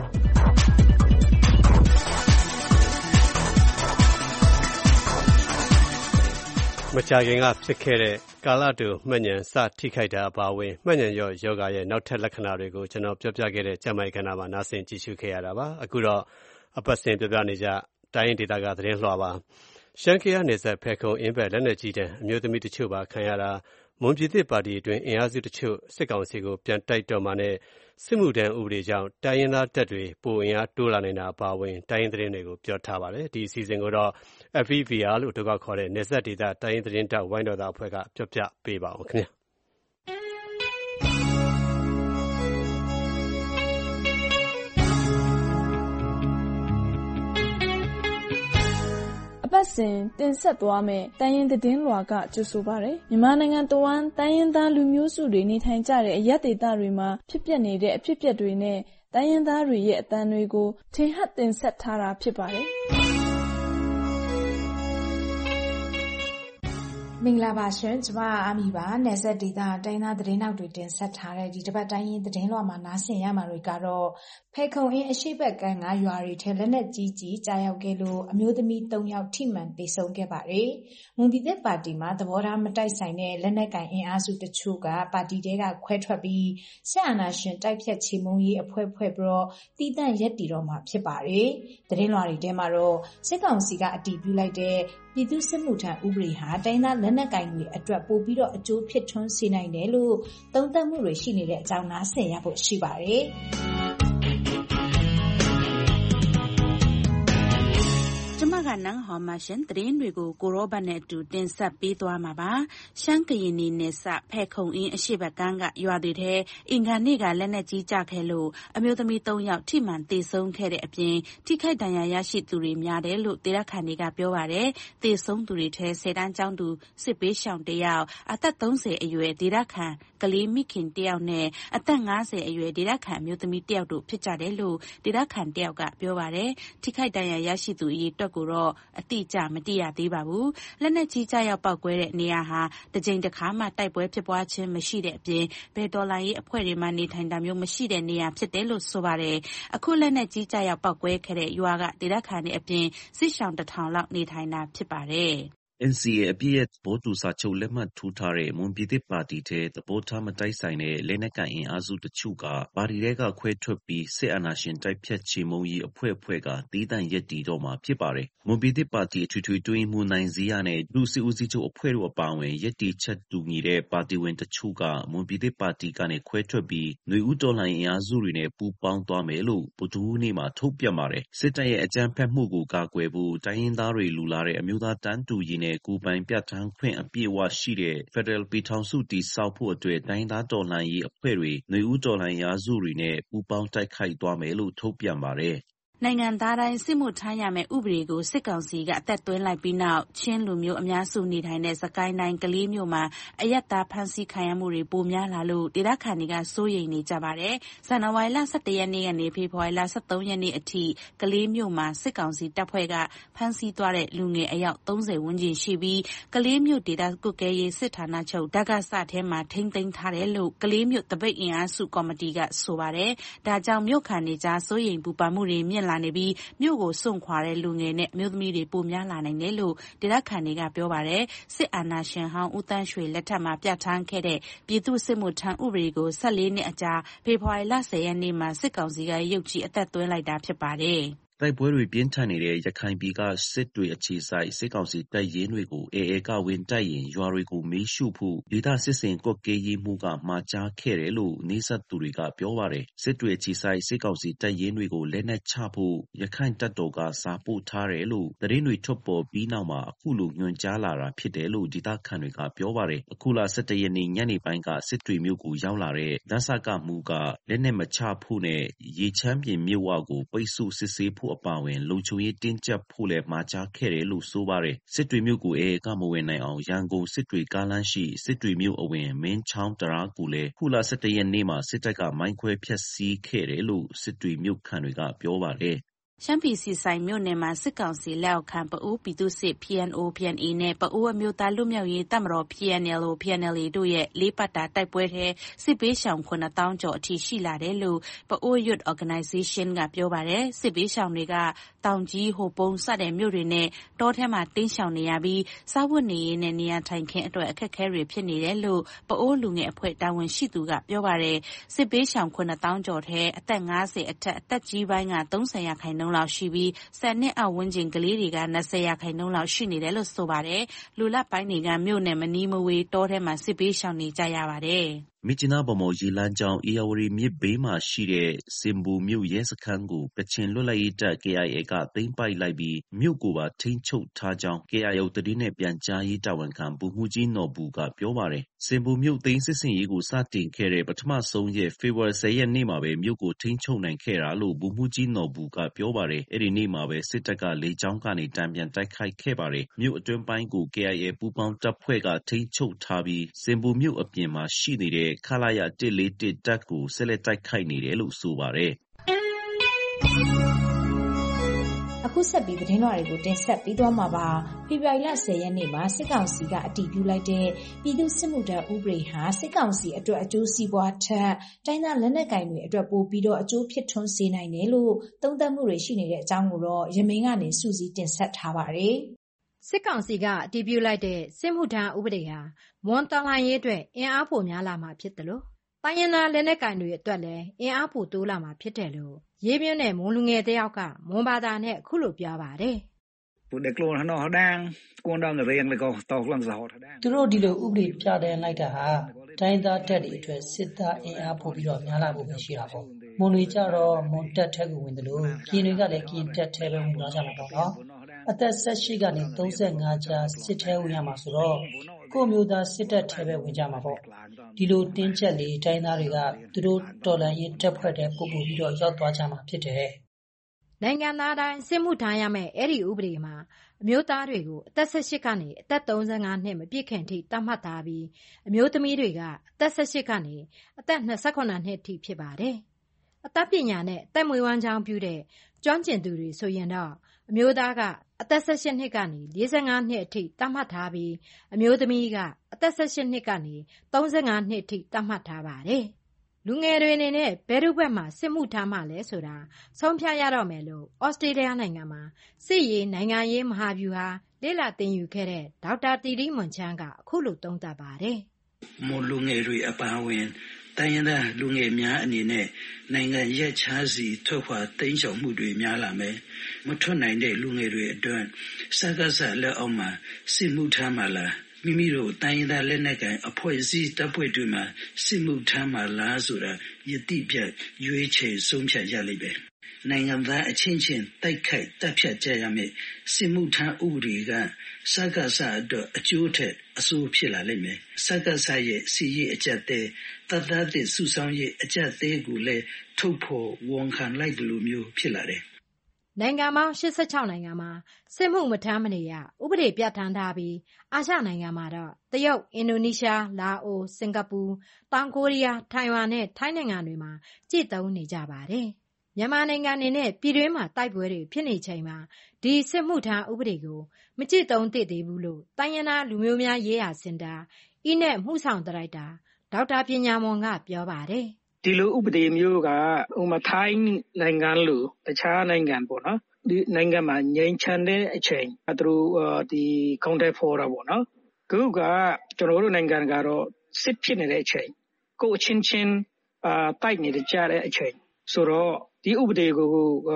မကြာခင်ကဖြစ်ခဲ့တဲ့ကာလတူမှတ်ဉာဏ်စထိခိုက်တာအပါအဝင်မှတ်ဉာဏ်ရောယောဂရဲ့နောက်ထပ်လက္ခဏာတွေကိုကျွန်တော်ပြောပြခဲ့တဲ့ကျန်းမာရေးကဏ္ဍမှာနားဆင်ကြည့်ရှုခဲ့ရတာပါအခုတော့အပတ်စဉ်ပြောပြနေကြတိုင်းရင်းဒေသကသတင်းလွှာပါရှမ်းကယားနယ်စပ်ဖယ်ခုံအင်းဘက်လက်နက်ကြီးတန်းအမျိုးသမီးတချို့ပါခံရတာမွန်ပြည်သစ်ပါတီအတွင်းအင်အားစုတချို့စစ်ကောင်စီကိုပြန်တိုက်တော့မှနဲ့စစ်မှုထမ်းဥပဒေကြောင့်တိုင်းရင်းသားတပ်တွေပိုအင်အားတိုးလာနေတာပါဝင်တိုင်းရင်းသတင်းတွေကိုပြောထားပါတယ်ဒီအစီအစဉ်ကိုတော့ FVVR လို့ခေါ်တဲ့နယ်စပ်ဒေသတိုင်းရင်းသတင်းတောက်ဝိုင်းတော်သားအဖွဲ့ကပြောပြပေးပါဦးခင်ဗျာအပတ်စဉ်တင်ဆက်သွားမယ့်တိုင်းရင်းသတင်းလွှာကကြိုဆိုပါရယ်မြန်မာနိုင်ငံတဝန်းတိုင်းရင်းသားလူမျိုးစုတွေနေထိုင်ကြတဲ့အရပ်ဒေသတွေမှာဖြစ်ပျက်နေတဲ့အဖြစ်အပျက်တွေနဲ့တိုင်းရင်းသားတွေရဲ့အသံတွေကိုထင်ဟပ်တင်ဆက်ထားတာဖြစ်ပါတယ်မင်္ဂလာပါရှင်ကျမအာမီပါနယ်စပ်ဒေသတိုင်းသားသတင်းနောက်တွေတင်ဆက်ထားတဲ့ဒီတစ်ပတ်တိုင်းရင်းသတင်းလွှာမှာနားဆင်ရမှာတွေကတော့ဖဲခုံအင်းအရှိဘက်ကန်းကရွာတွေထဲလက်နက်ကြီးကြီးကြားရောက်ခဲ့လို့အမျိုးသမီး3ယောက်ထိမှန်သေဆုံးခဲ့ပါတယ်။မွန်ပြည်သစ်ပါတီမှာသဘောထားမတိုက်ဆိုင်တဲ့လက်နက်ကင်အင်အားစုတချို့ကပါတီတဲကခွဲထွက်ပြီးဆက်အာဏာရှင်တိုက်ဖြတ်ချေမှုန်းရေးအဖွဲ့ဖွဲ့ပြီးတော့တည်တံ့ရက်တည်တော့မှာဖြစ်ပါတယ်။သတင်းလွှာတွေထဲမှာတော့စစ်ကောင်စီကအတည်ပြုလိုက်တဲ့ပြည်သူ့စစ်မှုထမ်းဥပဒေဟာတိုင်းသားလက်နက်ကင်တွေအတွက်ပို့ပြီးတော့အကျိုးဖြစ်ထွန်းစေနိုင်တယ်လို့သုံးသပ်မှုတွေရှိနေတဲ့အကြောင်းနားဆင်ရဖို့ရှိပါတယ်။ကျမကနန်းဟော်မရှင်သတင်းတွေကိုကိုရောဘတ်နဲ့အတူတင်ဆက်ပေးသွားမှာပါရှမ်းကရင်နယ်စပ်ဖဲခုံအင်းအရှိဘက်ကန်းကရွာတွေထဲအင်္ဂါနေ့ကလက်နက်ကြီးကျခဲ့လို့အမျိုးသမီး3ယောက်ထိမှန်သေဆုံးခဲ့တဲ့အပြင်ထိခိုက်ဒဏ်ရာရရှိသူတွေများတယ်လို့ဒေသခံတွေကပြောပါတယ်သေဆုံးသူတွေထဲ10တန်းကျောင်းသူစစ်ပေးရှောင်1ယောက်အသက်30အရွယ်ဒေသခံကလေးမိခင်1ယောက်နဲ့အသက်50အရွယ်ဒေသခံအမျိုးသမီး1ယောက်တို့ဖြစ်ကြတယ်လို့ဒေသခံ1ယောက်ကပြောပါတယ်ထိခိုက်ဒဏ်ရာရရှိသူအရေအတွက်ကိုတော့အတိအကျမသိရသေးပါဘူးလက်နက်ကြီးကျရောက်ပောက်ကွဲတဲ့နေရာဟာတစ်ကြိမ်တစ်ခါမှတိုက်ပွဲဖြစ်ပွားခြင်းမရှိတဲ့အပြင်ဘယ်ဒေါ်လာရေးအဖွဲ့တွေမှနေထိုင်တာမျိုးမရှိတဲ့နေရာဖြစ်တယ်လို့ဆိုပါတယ်အခုလက်နက်ကြီးကျရောက်ပောက်ကွဲခဲ့တဲ့ရွာကဒေသခံတွေအပြင်စစ်ရှောင်1000လောက်နေထိုင်တာဖြစ်ပါတယ် NCA အပြည့်ရဲ့သဘောတူစာချုပ်လက်မှတ်ထိုးထားတဲ့မွန်ပြည်သစ်ပါတီထဲသဘောထားမတိုက်ဆိုင်တဲ့လက်နက်ကိုင်အင်အားစုတချို့ကပါတီထဲကခွဲထွက်ပြီးစစ်အာဏာရှင်တိုက်ဖြတ်ချေမှုန်းရေးအဖွဲ့ကသီးသန့်ရပ်တည်တော့မှာဖြစ်ပါတယ်။မွန်ပြည်သစ်ပါတီအထွေထွေတွင်းမှုနိုင်စည်းရနဲ့လူစစ်ဦးစီးချုပ်အဖွဲ့တို့အပါအဝင်ရပ်တည်ချက်တူညီတဲ့ပါတီဝင်တချို့ကမွန်ပြည်သစ်ပါတီကနေခွဲထွက်ပြီးຫນွေဦးတော်လှန်ရေးအင်အားစုတွေနဲ့ပူးပေါင်းသွားမယ်လို့ဗုဒ္ဓဟူးနေ့မှာထုတ်ပြန်ပါတယ်။စစ်တပ်ရဲ့အကြမ်းဖက်မှုကိုကာကွယ်ဖို့တိုင်းရင်းသားတွေလူလာတဲ့အမျိုးသားတန်းတူရေးနဲ့ကိုယ်ပိုင်ပြဋ္ဌာန်းခွင့်အပြည့်အဝရှိတဲ့ဖက်ဒရယ်ပြည်ထောင်စုတည်ဆောက်ဖို့အတွက်တိုင်းသားတော်လှန်ရေးအဖွဲ့တွေຫນွေဦးတော်လှန်ရေးအစုတွေနဲ့ပူးပေါင်းတိုက်ခိုက်သွားမယ်လို့ထုတ်ပြန်ပါတယ်နိုင်ငံသားတိုင်းစစ်မှုထမ်းရမယ့်ဥပဒေကိုစစ်ကောင်စီကအသက်သွင်းလိုက်ပြီးနောက်ချင်းလူမျိုးအများစုနေထိုင်တဲ့စကိုင်းတိုင်းကလေးမြို့မှာအယက်သားဖမ်းဆီးခံရမှုတွေပိုများလာလို့ဒေသခံတွေကစိုးရိမ်နေကြပါတယ်။ဇန်နဝါရီလ17ရက်နေ့ကနေဖေဖော်ဝါရီလ13ရက်နေ့အထိကလေးမြို့မှာစစ်ကောင်စီတပ်ဖွဲ့ကဖမ်းဆီးသွားတဲ့လူငယ်အယောက်30ဝန်းကျင်ရှိပြီးကလေးမြို့ဒေသကုကဲရေးစစ်ဌာနချုပ်ဒကစထဲမှာထိန်းသိမ်းထားတယ်လို့ကလေးမြို့တပိတ်အင်အားစုကော်မတီကဆိုပါတယ်။ဒါကြောင့်မြို့ခံတွေကြားစိုးရိမ်ပူပန်မှုတွေမြင့်လာနေပြီးမြို့ကိုစွန့်ခွာတဲ့လူငယ်နဲ့အမျိုးသမီးတွေပိုများလာနိုင်တယ်လို့ဒေသခံတွေကပြောပါတယ်စစ်အာဏာရှင်ဟောင်းဦးတန်းရွှေလက်ထက်မှာပြဋ္ဌာန်းခဲ့တဲ့ပြည်သူ့စစ်မှုထမ်းဥပဒေကို14နှစ်အကြာဖေဖော်ဝါရီလ10ရက်နေ့မှာစစ်ကောင်စီကရုပ်ချအသက်သွင်းလိုက်တာဖြစ်ပါတယ်တိုက်ပွဲတွေပြင်းထန်နေတဲ့ရခိုင်ပြည်ကစစ်တွေအခြေစိုက်စစ်ကောင်စီတပ်ရင်းတွေကိုAAကဝင်တိုက်ရင်ရွာတွေကိုမီးရှို့ဖို့ဒေသစစ်စင်ကွက်ကေးရေးမှုကမှာကြားခဲ့တယ်လို့နေဆက်သူတွေကပြောပါတယ်စစ်တွေအခြေစိုက်စစ်ကောင်စီတပ်ရင်းတွေကိုလက်နက်ချဖို့ရခိုင်တပ်တော်ကစာပို့ထားတယ်လို့သတင်းတွေထွက်ပေါ်ပြီးနောက်မှာအခုလိုညွှန်ကြားလာတာဖြစ်တယ်လို့ဒေသခံတွေကပြောပါတယ်အခုလ17ရက်နေ့ညနေပိုင်းကစစ်တွေမြို့ကိုရောက်လာတဲ့ဒဆကမှုကလက်နက်မချဖို့နဲ့ရေချမ်းပြင်မြို့ဝကိုပိတ်ဆို့စစ်ဆေးဖို့အပါဝင်လုံခြုံရေးတင်းကျပ်ဖို့လည်းမှာကြားခဲ့တယ်လို့ဆိုပါတယ်စစ်တွေမြို့ကိုကမဝင်နိုင်အောင်ရန်ကုန်စစ်တွေကားလမ်းရှိစစ်တွေမြို့အဝင်မင်းချောင်းတရာကိုလည်းခုလ17ရက်နေ့မှာစစ်တပ်ကမိုင်းခွဲဖျက်ဆီးခဲ့တယ်လို့စစ်တွေမြို့ခံတွေကပြောပါတယ်ရှမ်းပြည်စီဆိုင်မြို့နယ်မှာစစ်ကောင်စီလက်အောက်ခံပအိုးပြည်သူ့စစ် PNO PNA နဲ့ပအိုးအမျိုးသားလူမျိုးရေးတပ်မတော် PNLO PNLA တို့ရဲ့လေးပတ်တာတိုက်ပွဲထဲစစ်ပေးရှောင်9000ကျော်အထိရှိလာတယ်လို့ပအိုး Youth Organization ကပြောပါတယ်စစ်ပေးရှောင်တွေကတောင်ကြီးဟိုပုံးစတဲ့မြို့တွေနဲ့တောထဲမှာတင်းရှောင်နေရပြီးစားဝတ်နေရေးနဲ့နေရာထိုင်ခင်းအတွက်အခက်အခဲတွေဖြစ်နေတယ်လို့ပအိုးလူငယ်အဖွဲ့တာဝန်ရှိသူကပြောပါတယ်စစ်ပေးရှောင်9000ကျော်ထဲအသက်50အထက်အသက်ကြီးပိုင်းက30%နှလောက်ရှိပြီး10 နှစ်အောက်ဝန်းကျင်ကလေးတွေက20% လောက်ရှိနေတယ်လို့ဆိုပါတယ်။လူလတ်ပိုင်းတွေကမြို့နယ်မနီးမဝေးတောထဲမှာစစ်ပေးရှောင်နေကြရပါတယ်။မြစ်ကြီးနားဗန်းမော်ရေလမ်းကြောင်းဧရာဝတီမြစ်ဘေးမှာရှိတဲ့စင်ဘူမြို့ရဲစခန်းကိုကချင်လွတ်လပ်ရေးတပ် KIA ကသိမ်းပိုက်လိုက်ပြီးမြို့ကိုပါထိန်းချုပ်ထားကြောင်း KIO သတင်းနဲ့ပြန်ကြားရေးတာဝန်ခံဗိုလ်မှူးကြီးနော်ဘူကပြောပါတယ်။စင်ဘူမြို့သိမ်းစစ်ဆင်ရေးကိုစတင်ခဲ့တဲ့ပထမဆုံးရက်ဖေဖော်ဝါရီ 10 ရက်နေ့မှာပဲမြို့ကိုထိန်းချုပ်နိုင်ခဲ့တာလို့ဗိုလ်မှူးကြီးနော်ဘူကပြောပါတယ်။အဲ့ဒီနေ့မှာပဲစစ်တပ်ကလေကြောင်းကနေတံပြန်တိုက်ခိုက်ခဲ့ပါတယ်။မြို့အတွင်းပိုင်းကို KIA ပူးပေါင်းတပ်ဖွဲ့ကထိန်းချုပ်ထားပြီးစင်ဘူမြို့အပြင်မှာရှိနေတဲ့ခလာရ141တပ်ကိုဆက်လက်တိုက်ခိုက်နေတယ်လို့ဆိုပါတယ်။အခုဆက်ပြီးသတင်းလွှာတွေကိုတင်ဆက်ပေးသွားမှာပါ။ဖေဖော်ဝါရီလ 10 ရက်နေ့မှာစစ်ကောင်စီကအတည်ပြုလိုက်တဲ့ပြည်သူ့စစ်မှုထမ်းဥပဒေဟာစစ်ကောင်စီအတွက်အကျိုးစီးပွားထက်တိုင်းသားလက်နက်ကိုင်တွေအတွက်ပိုပြီးတော့အကျိုးဖြစ်ထွန်းစေနိုင်တယ်လို့သုံးသပ်မှုတွေရှိနေတဲ့အကြောင်းကိုတော့ရမင်းကနေစူးစီးတင်ဆက်ထားပါတယ်။စစ်ကောင်စီကအတည်ပြုလိုက်တဲ့စစ်မှုထမ်းဥပဒေဟာမွန်တော်လှန်ရေးအတွက်အင်အားပိုများလာမှာဖြစ်တယ်လို့တိုင်းရင်းသားလက်နက်ကိုင်တွေအတွက်လည်းအင်အားပိုတိုးလာမှာဖြစ်တယ်လို့ရေးပြင်းတဲ့မွန်လူငယ်တယောက်ကမွန်ဘာသာနဲ့အခုလိုပြောပါတယ်။သူတို့ဒီလိုဥပဒေပြတဲ့လိုက်တာဟာတိုင်းသားတက်တွေအတွက်စစ်သားအင်အားပို့ပြီးတော့များလာဖို့ပဲရှိတာပေါ့။မွန်တွေကြတော့မွန်တက်ထဲကိုဝင်တယ်လို့ကရင်တွေကလည်းကရင်တက်ထဲပဲဝင်သွားကြမှာပေါ့နော်။အသက်18ကနေ35ကြားစစ်ထဲဝင်ရမှာဆိုတော့ကိုယ့်မျိုးသားစစ်တပ်ထဲပဲဝင်ကြမှာပေါ့။ဒီလိုတင်းကျပ်လေတိုင်းသားတွေကသူတို့တော်လှန်ရေးတပ်ဖွဲ့တဲ့ပို့ပြီးတော့ရောက်သွားကြမှာဖြစ်တယ်။နိုင်ငံသားတိုင်းစစ်မှုထမ်းရမယ့်အဲ့ဒီဥပဒေမှာအမျိုးသားတွေကိုအသက်18ကနေအသက်35နှစ်မပြည့်ခင်ထိသတ်မှတ်ထားပြီးအမျိုးသမီးတွေကအသက်18ကနေအသက်28နှစ်ထိဖြစ်ပါတယ်။အသက်ပညာနဲ့အသက်မွေးဝမ်းကြောင်းပြုတဲ့ကျွမ်းကျင်သူတွေဆိုရင်တော့အမျိုးသားကအသက်18နှစ်ကနေ45နှစ်အထိသတ်မှတ်ထားပြီးအမျိုးသမီးကအသက်18နှစ်ကနေ35နှစ်အထိသတ်မှတ်ထားပါတယ်။လူငယ်တွေအနေနဲ့ဘယ်သူ့ဘက်မှာစစ်မှုထမ်းမှလဲဆိုတာဆုံးဖြတ်ရတော့မယ်လို့ဩစတြေးလျနိုင်ငံမှာစစ်ရေးနိုင်ငံရေးမဟာဗျူဟာလေ့လာသင်ယူခဲ့တဲ့ဒေါက်တာတီတီမွန်ချမ်းကအခုလိုသုံးသပ်ပါတယ်။မွန်လူငယ်တွေအပါအဝင်တိုင်းရင်းသားလူငယ်များအနေနဲ့နိုင်ငံရပ်ခြားစီထွက်ခွာတိမ်းရှောင်မှုတွေများလာမယ်။မထွက်နိုင်တဲ့လူငယ်တွေအတွက်စကားစလက်အောက်မှာစစ်မှုထမ်းမှလားမိမိတို့တိုင်းရင်းသားလက်နက်ကိုင်အဖွဲ့အစည်းတပ်ဖွဲ့တွေမှာစစ်မှုထမ်းမှလားဆိုတာယတိပြတ်ရွေးချယ်ဆုံးဖြတ်ရလိမ့်မယ်။နိုင်ငံသားအချင်းချင်းတိုက်ခိုက်တပ်ဖြတ်ကြရမယ်စစ်မှုထမ်းဥပဒေကစကားစအတွက်အကျိုးထက်အဆိုးဖြစ်လာလိမ့်မယ်။စကားစရဲ့စီရေးအကြက်တဲ့တပ်သားတဲ့စုဆောင်ရေးအကြက်တဲ့ကိုလည်းထုတ်ဖို့ဝန်ခံလိုက်တယ်လို့မျိုးဖြစ်လာတယ်။နိုင်ငံပေါင်း86နိုင်ငံမှာစစ်မှုမထမ်းမနေရဥပဒေပြဋ္ဌာန်းထားပြီးအာရှနိုင်ငံမှာတော့တရုတ်အင်ဒိုနီးရှားလာအိုစင်ကာပူတောင်ကိုရီးယားထိုင်ဝမ်နဲ့ထိုင်းနိုင်ငံတွေမှာကျင့်သုံးနေကြပါတယ်မြန်မာနိုင်ငံအနေနဲ့ပြည်တွင်းမှာတိုက်ပွဲတွေဖြစ်နေချိန်မှာဒီစစ်မှုထမ်းဥပဒေကိုမကျင့်သုံးသင့်သေးဘူးလို့တိုင်းရင်းသားလူမျိုးများရေးရာစင်တာအင်းနဲ့မှုဆောင်ဒါရိုက်တာဒေါက်တာပညာမွန်ကပြောပါတယ်ဒီလိုဥပဒေမျိုးကထိုင်းနိုင်ငံလိုတခြားနိုင်ငံပေါ့နော်ဒီနိုင်ငံမှာငြိမ်းချမ်းတဲ့အချိန်သူတို့ဒီ counter for တာပေါ့နော်ခုကကျွန်တော်တို့နိုင်ငံကတော့စစ်ဖြစ်နေတဲ့အချိန်ကိုအချင်းချင်းတိုက်နေကြတဲ့အချိန်ဆိုတော့ဒီဥပဒေကို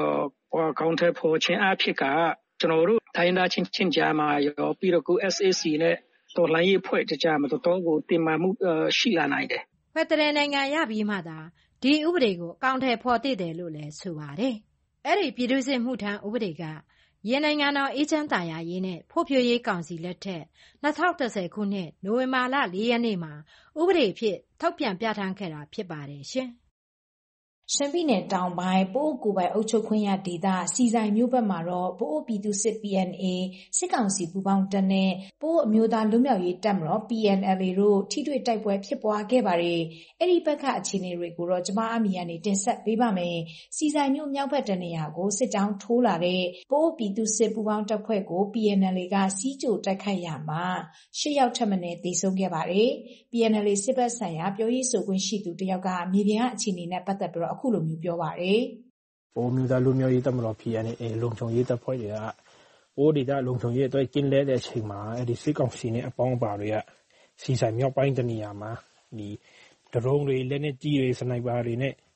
counter for ခြင်းအဖြစ်ကကျွန်တော်တို့တိုင်းသားချင်းကြားမှာရောပြီးတော့ကို SAC နဲ့တော်လှန်ရေးဖွဲ့ကြားမှာတော့ကိုတင်မှမှုရှိလာနိုင်တယ်ဖက်ဒရယ်နိုင်ငံရပြီးမှသာဒီဥပဒေကိုအကောင့်ထဲဖော်သိတယ်လို့လည်းဆိုပါတယ်။အဲ့ဒီပြည်သူ့စစ်မှုထမ်းဥပဒေကရန်နိုင်ငံတော်အေဂျင့်တာယာရေးနဲ့ဖွံ့ဖြိုးရေးကောင်စီလက်ထက်2010ခုနှစ်နိုဝင်ဘာလ4ရက်နေ့မှာဥပဒေအဖြစ်ထုတ်ပြန်ပြဋ္ဌာန်းခဲ့တာဖြစ်ပါတယ်ရှင်။ရှမ်းပြည်နယ်တောင်ပိုင်းပိုးကိုယ်ပိုင်အုပ်ချုပ်ခွင့်ရဒေသစီဆိုင်မြို့ဘက်မှာတော့ပိုးပြည်သူစစ် PNA စစ်ကောင်စီပူးပေါင်းတပ်နဲ့ပိုးအမျိုးသားလွတ်မြောက်ရေးတပ်မတော် PNLA တို့ထိတွေ့တိုက်ပွဲဖြစ်ပွားခဲ့ပါတယ်။အဲ့ဒီဘက်ကအခြေအနေတွေကိုတော့ကျမအမီကနေတင်ဆက်ပေးပါမယ်။စီဆိုင်မြို့မြောက်ဘက်တနေရာကိုစစ်ကြောင်းထိုးလာတဲ့ပိုးပြည်သူစစ်ပူးပေါင်းတပ်ဖွဲ့ကို PNLA ကစီးကြိုတိုက်ခိုက်ရမှာ10ယောက်ထပ်မံသေဆုံးခဲ့ပါတယ်။ PNLA စစ်ဘက်ဆိုင်ရာပြောရေးဆိုခွင့်ရှိသူတယောက်ကမြေပြင်အခြေအနေနဲ့ပတ်သက်ပြီးအခုလိုမျိုးပြောပါတယ်။ပိုးမျိုးသားလူမျိုးရေးတပ်မတော် PNA လုံခြုံရေးတပ်ဖွဲ့တွေကပိုးဒေသလုံခြုံရေးအတွက်ကင်းလဲတဲ့အချိန်မှာအဲ့ဒီစစ်ကောင်စီနဲ့အပေါင်းအပါတွေကစီဆိုင်မြောက်ပိုင်းတနေရာမှာဒီဒရုန်းတွေလက်နက်ကြီးတွေစနိုက်ပါတွေနဲ့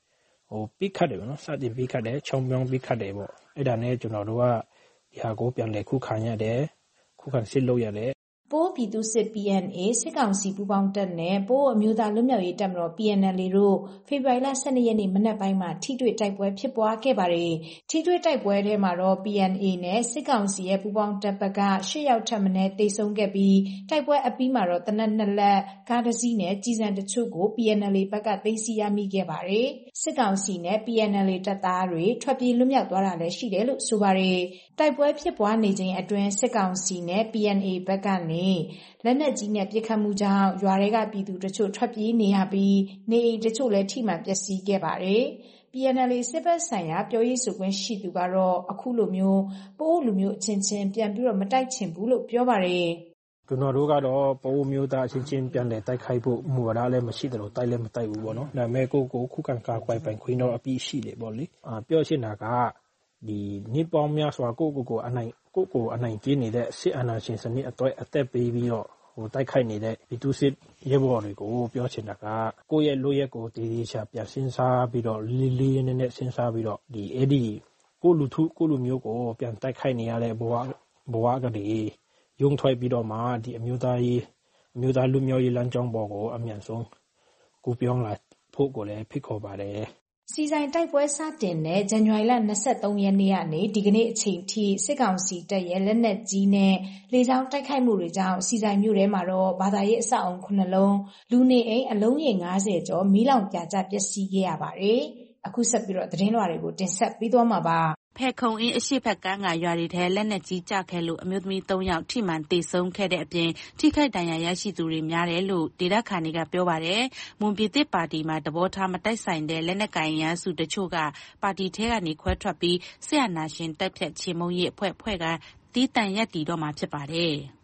ပြီးခတ်တယ်ပေါ့နော်စတင်ပြီးခတ်တယ်ချောင်းပြောင်းပြီးခတ်တယ်ပေါ့အဲ့ဒါနဲ့ကျွန်တော်တို့ကဒီဟာကိုပြန်လည်ခုခံရတယ်ခုခံစစ်လုပ်ရတယ်ပိုးပြည်သူစစ် PNA စစ်ကောင်စီပူးပေါင်းတပ်နဲ့ပိုးအမျိုးသားလွတ်မြောက်ရေးတပ်မတော် PNLA တို့ဖေဖော်ဝါရီလ12ရက်နေ့မနက်ပိုင်းမှာထိတွေ့တိုက်ပွဲဖြစ်ပွားခဲ့ပါတယ်။ထိတွေ့တိုက်ပွဲထဲမှာတော့ PNA နဲ့စစ်ကောင်စီရဲ့ပူးပေါင်းတပ်ဘက်က8ယောက်ထပ်မံသေဆုံးခဲ့ပြီးတိုက်ပွဲအပြီးမှာတော့တနက်2လက်ကားတစ်စီးနဲ့ကြီးစံတချို့ကို PNLA ဘက်ကသိမ်းဆည်းရမိခဲ့ပါတယ်။စစ်ကောင်စီနဲ့ PNLA တပ်သားတွေထွက်ပြေးလွတ်မြောက်သွားတာလည်းရှိတယ်လို့ဆိုပါတယ်။တိုက်ပွဲဖြစ်ပွားနေချိန်အတွင်းစစ်ကောင်စီနဲ့ PNA ဘက်ကနေလက်နက်ကြီးနဲ့ပစ်ခတ်မှုကြောင့်ရွာတွေကပြည်သူတချို့ထွက်ပြေးနေရပြီးနေအိမ်တချို့လည်းထိမှန်ပျက်စီးခဲ့ပါတယ်။ PNLA စစ်ဘက်ဆိုင်ရာပြောရေးဆိုခွင့်ရှိသူကတော့အခုလိုမျိုးပိုးလူမျိုးအချင်းချင်းပြန်ပြီးတော့မတိုက်ချင်ဘူးလို့ပြောပါတယ်။ကျွန်တော်တို့ကတော့ပိုးမျိုးသားအချင်းချင်းပြန်လည်တိုက်ခိုက်ဖို့မူဝါဒလည်းမရှိတယ်လို့တိုက်လည်းမတိုက်ဘူးပေါ့နော်။ဒါပေမဲ့ကိုခုခံကာကွယ်ပိုင်ခွင့်တော့အပြည့်ရှိတယ်ပေါ့လေ။ပြောချင်တာကဒီနှစ်ပေါင်းများစွာကိုအနိုင်ကျင်းနေတဲ့စစ်အာဏာရှင်စနစ်အတွက်အသက်ပေးပြီးတော့တိုက်ခိုက်နေတဲ့ပြည်သူစစ်ရဲဘော်တွေကိုပြောချင်တာကကိုယ့်ရဲ့လူရဲကိုတည်တည်ချာပြန်စဉ်းစားပြီးတော့လေးနဲ့စဉ်းစားပြီးတော့အဲ့ဒီကိုလူမျိုးကိုပြန်တိုက်ခိုက်နေရတဲ့ဘဝကလေးရုံထွက်ပြီးတော့မှဒီအမျိုးသားလူမျိုးရေးလမ်းကြောင်းပေါ်ကိုအမြန်ဆုံးကိုပြောင်းလာဖို့ကိုလည်းဖိတ်ခေါ်ပါတယ်စီဆိုင်တိုက်ပွဲစတင်တဲ့ဇန်နဝါရီလ23ရက်နေ့ကနေဒီကနေ့အချိန်ထိစစ်ကောင်စီတပ်ရဲ့လက်နက်ကြီးနဲ့လေကြောင်းတိုက်ခိုက်မှုတွေကြောင့်စီဆိုင်မြို့ထဲမှာတော့ဘာသာရေးအဆောက်အုံ9လုံးလူနေအိမ်အလုံးရေ90ကျော်မီးလောင်ပြာကျပျက်စီးခဲ့ရပါတယ်။အခုဆက်ပြီးတော့သတင်းလွှာတွေကိုတင်ဆက်ပေးသွားမှာပါဖဲခုံအင်းအရှိဘက်ကငါရွာတွေထဲလက်နက်ကြီးကျခဲ့လို့အမျိုးသမီး3ယောက်ထိမှန်သေဆုံးခဲ့တဲ့အပြင်ထိခိုက်ဒဏ်ရာရရှိသူတွေများတယ်လို့ဒေသခံတွေကပြောပါတယ်။မွန်ပြည်သစ်ပါတီမှာတဘောထားမတိုက်ဆိုင်တဲ့လက်နက်ကိုင်ရန်စုတချို့ကပါတီထဲကနေခွဲထွက်ပြီးဆရာနာရှင်တက်ဖြတ်ချေမုံရေးအဖွဲ့ကတီးတန့်ရက်တီတော့မှာဖြစ်ပါတယ်။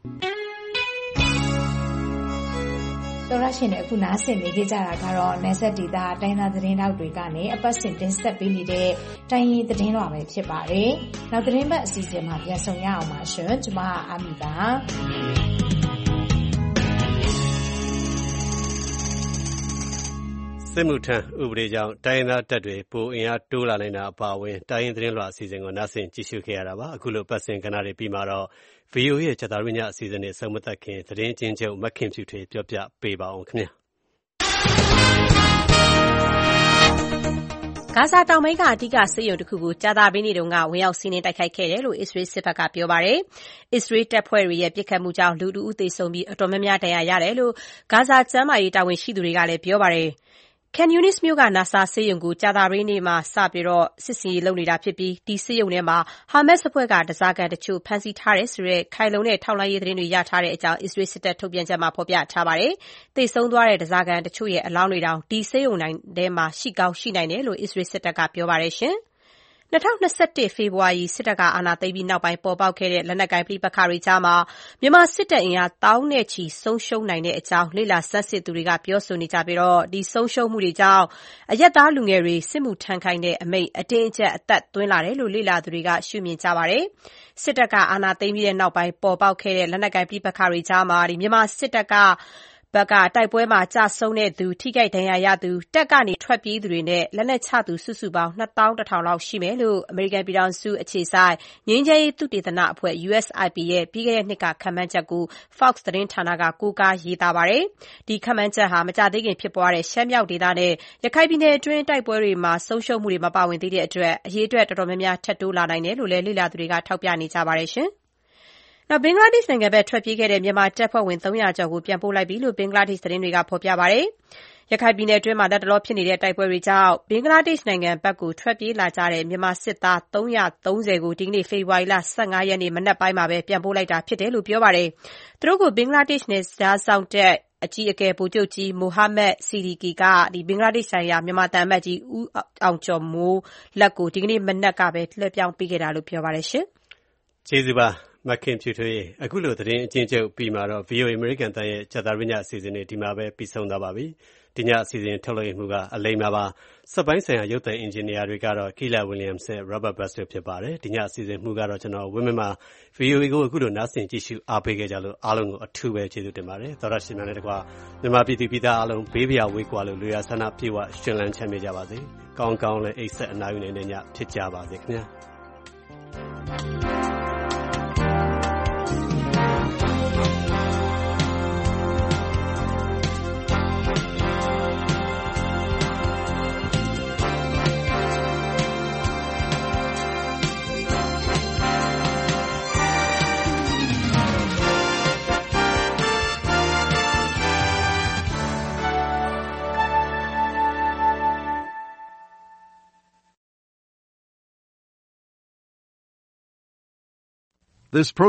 တော်ရရှင်နဲ့အခုနားဆင်နေကြတာကတော့နယ်စပ်ဒေသတိုင်းသားသတင်းတောက်တွေကနေအပတ်စဉ်တင်ဆက်ပေးနေတဲ့တိုင်းရင်းသတင်းတော်ပဲဖြစ်ပါတယ်။နောက်သတင်းပတ်အစီအစဉ်မှာပြန်ဆောင်ရအောင်ပါရှင်။ကျွန်မအာမီပါစစ်မှုထမ်းဥပဒေကြောင့်တိုင်းရင်းသားတပ်တွေပိုအင်အားတိုးလာနိုင်တာအပါအဝင်တိုင်းရင်းသတင်းလွှာအစီအစဉ်ကိုနားဆင်ကြည့်ရှုခဲ့ရတာပါအခုလိုပတ်စဉ်ကဏ္ဍတွေပြီးမှာတော့ VOA ရဲ့ချက်သားရင်းညအစီအစဉ်နဲ့ဆုံးမသက်ခင်သတင်းချင်းချုပ်မခင်ဖြူထွေးပြောပြပေးပါအောင်ခင်ဗျာဂါဇာတောင်ပိုင်းကအဓိကစစ်ရုံတစ်ခုကိုကြာသပတေးနေ့တုန်းကဝင်ရောက်စီးနင်းတိုက်ခိုက်ခဲ့တယ်လို့အစ္စရေးစစ်ဘက်ကပြောပါတယ်။အစ္စရေးတပ်ဖွဲ့တွေရဲ့ပစ်ခတ်မှုကြောင့်လူ2ဦးသေဆုံးပြီးအတော်များများဒဏ်ရာရတယ်လို့ဂါဇာကျန်းမာရေးတာဝန်ရှိသူတွေကလည်းပြောပါတယ်။ Khan Yunis မြို့ကနာဆာဆေးရုံကိုကြာသပတေးနေ့မှာစပြီးစစ်ဆင်ရေးလုပ်နေတာဖြစ်ပြီးဒီဆေးရုံထဲမှာဟာမတ်စ်အဖွဲ့ကဓားစာခံတချို့ဖမ်းဆီးထားတယ်ဆိုတဲ့ခိုင်လုံတဲ့ထောက်လှမ်းရေးသတင်းတွေရထားတဲ့အကြောင်းအစ္စရေးစစ်တပ်ထုတ်ပြန်ချက်မှာဖော်ပြထားပါတယ်။သေဆုံးသွားတဲ့ဓားစာခံတချို့ရဲ့အလောင်းတွေတောင်ဒီဆေးရုံထဲမှာရှိကောင်းရှိနိုင်တယ်လို့အစ္စရေးစစ်တပ်ကပြောပါတယ်ရှင်။2021ဖေဖော်ဝါရီစစ်တပ်ကအာဏာသိမ်းပြီးနောက်ပိုင်းပေါ်ပေါက်ခဲ့တဲ့လက်နက်ကိုင်ပဋိပက္ခတွေကြားမှာမြန်မာစစ်တပ်အင်အားသောင်းနဲ့ချီဆုံးရှုံးနိုင်တဲ့အကြောင်းလေ့လာဆန်းစစ်သူတွေကပြောဆိုနေကြပြီးဒီဆုံးရှုံးမှုတွေကြောင့်အရပ်သားလူငယ်တွေစစ်မှုထမ်းခိုင်းတဲ့အမိန့်အတင်းအကျပ်အသက်သွင်းလာတယ်လို့လေ့လာသူတွေကရှုမြင်ကြပါတယ်။စစ်တပ်ကအာဏာသိမ်းပြီးတဲ့နောက်ပိုင်းပေါ်ပေါက်ခဲ့တဲ့လက်နက်ကိုင်ပဋိပက္ခတွေကြားမှာမြန်မာစစ်တပ်ကဘက်ကတိုက်ပွဲမှာကြာဆုံးတဲ့သူထိခိုက်ဒဏ်ရာရသူတပ်ကနေထွက်ပြေးသူတွေနဲ့လက်နက်ချသူစုစုပေါင်း21,000လောက်ရှိမယ်လို့အမေရိကန်ပြည်ထောင်စုအခြေစိုက်ငြိမ်းချမ်းရေးသုတေသနအဖွဲ့ USIP ရဲ့ပြီးခဲ့တဲ့နှစ်ကခန့်မှန်းချက်ကို Fox သတင်းဌာနကကိုးကားရေးသားပါတယ်။ဒီခန့်မှန်းချက်ဟာမကြာသေးခင်ဖြစ်ပွားတဲ့ရှမ်းမြောက်ဒေသနဲ့ရခိုင်ပြည်နယ်အတွင်းတိုက်ပွဲတွေမှာဆုံးရှုံးမှုတွေမပါဝင်သေးတဲ့အတွက်အရေးအတွက်တော်တော်များများထပ်တိုးလာနိုင်တယ်လို့လည်းလေ့လာသူတွေကထောက်ပြနေကြပါတယ်ရှင်။ဘင်္ဂလားဒေ့ရှ်နိုင်ငံဘက်ထွက်ပြေးခဲ့တဲ့မြန်မာတပ်ဖွဲ့ဝင်300ကျော်ကိုပြန်ပို့လိုက်ပြီလို့ဘင်္ဂလားဒေ့ရှ်သတင်းတွေကဖော်ပြပါတယ်။ရခိုင်ပြည်နယ်အတွင်းမှာလက်တလောဖြစ်နေတဲ့တိုက်ပွဲတွေကြောင့်ဘင်္ဂလားဒေ့ရှ်နိုင်ငံဘက်ကိုထွက်ပြေးလာကြတဲ့မြန်မာစစ်သား330ကိုဒီကနေ့ဖေဖော်ဝါရီလ15ရက်နေ့မနက်ပိုင်းမှာပဲပြန်ပို့လိုက်တာဖြစ်တယ်လို့ပြောပါတယ်။သူတို့ကိုဘင်္ဂလားဒေ့ရှ်နယ်ခြားစောင့်တပ်အကြီးအကဲဗိုလ်ချုပ်ကြီးမိုဟာမက်စီဒီကီကဘင်္ဂလားဒေ့ရှ်ဆိုင်ရာမြန်မာသံအမတ်ကြီးဦးအောင်ကျော်မိုးလက်ကိုဒီကနေ့မနက်ကပဲလွှဲပြောင်းပေးခဲ့တာလို့ပြောပါတယ်ရှင်။ကျေးဇူးပါမခင်ဖြူထွေးအခုလိုသတင်းအချင်းချုပ်ပြီးမှာတော့ VOA အမေရိကန်တန်ရဲ့ကြာသပတေးညအစီအစဉ်တွေဒီမှာပဲပြီးဆုံးသွားပါပြီ။ဒီညအစီအစဉ်ထုတ်လွှင့်မှုကအလိမ္မာပါစက်ပိုင်းဆိုင်ရာရုပ်သံအင်ဂျင်နီယာတွေကတော့ Keila Williams နဲ့ Robert Buss တို့ဖြစ်ပါတယ်။ဒီညအစီအစဉ်မှုကတော့ကျွန်တော်ဝင်းမင်းမှာ VOA ကိုအခုလိုနားဆင်ကြည့်ရှုအားပေးခဲ့ကြလို့အားလုံးကိုအထူးပဲကျေးဇူးတင်ပါတယ်။သောရရှိများနဲ့တကွာမြန်မာပြည်သူပြည်သားအားလုံးဘေးပရာဝေးကွာလို့လူရဆန္ဒပြေဝရှင်လန်းချမ်းမြေ့ကြပါစေ။ကောင်းကောင်းလည်းအိပ်ဆက်အနားယူနေတဲ့ညဖြစ်ကြပါစေခင်ဗျာ။ This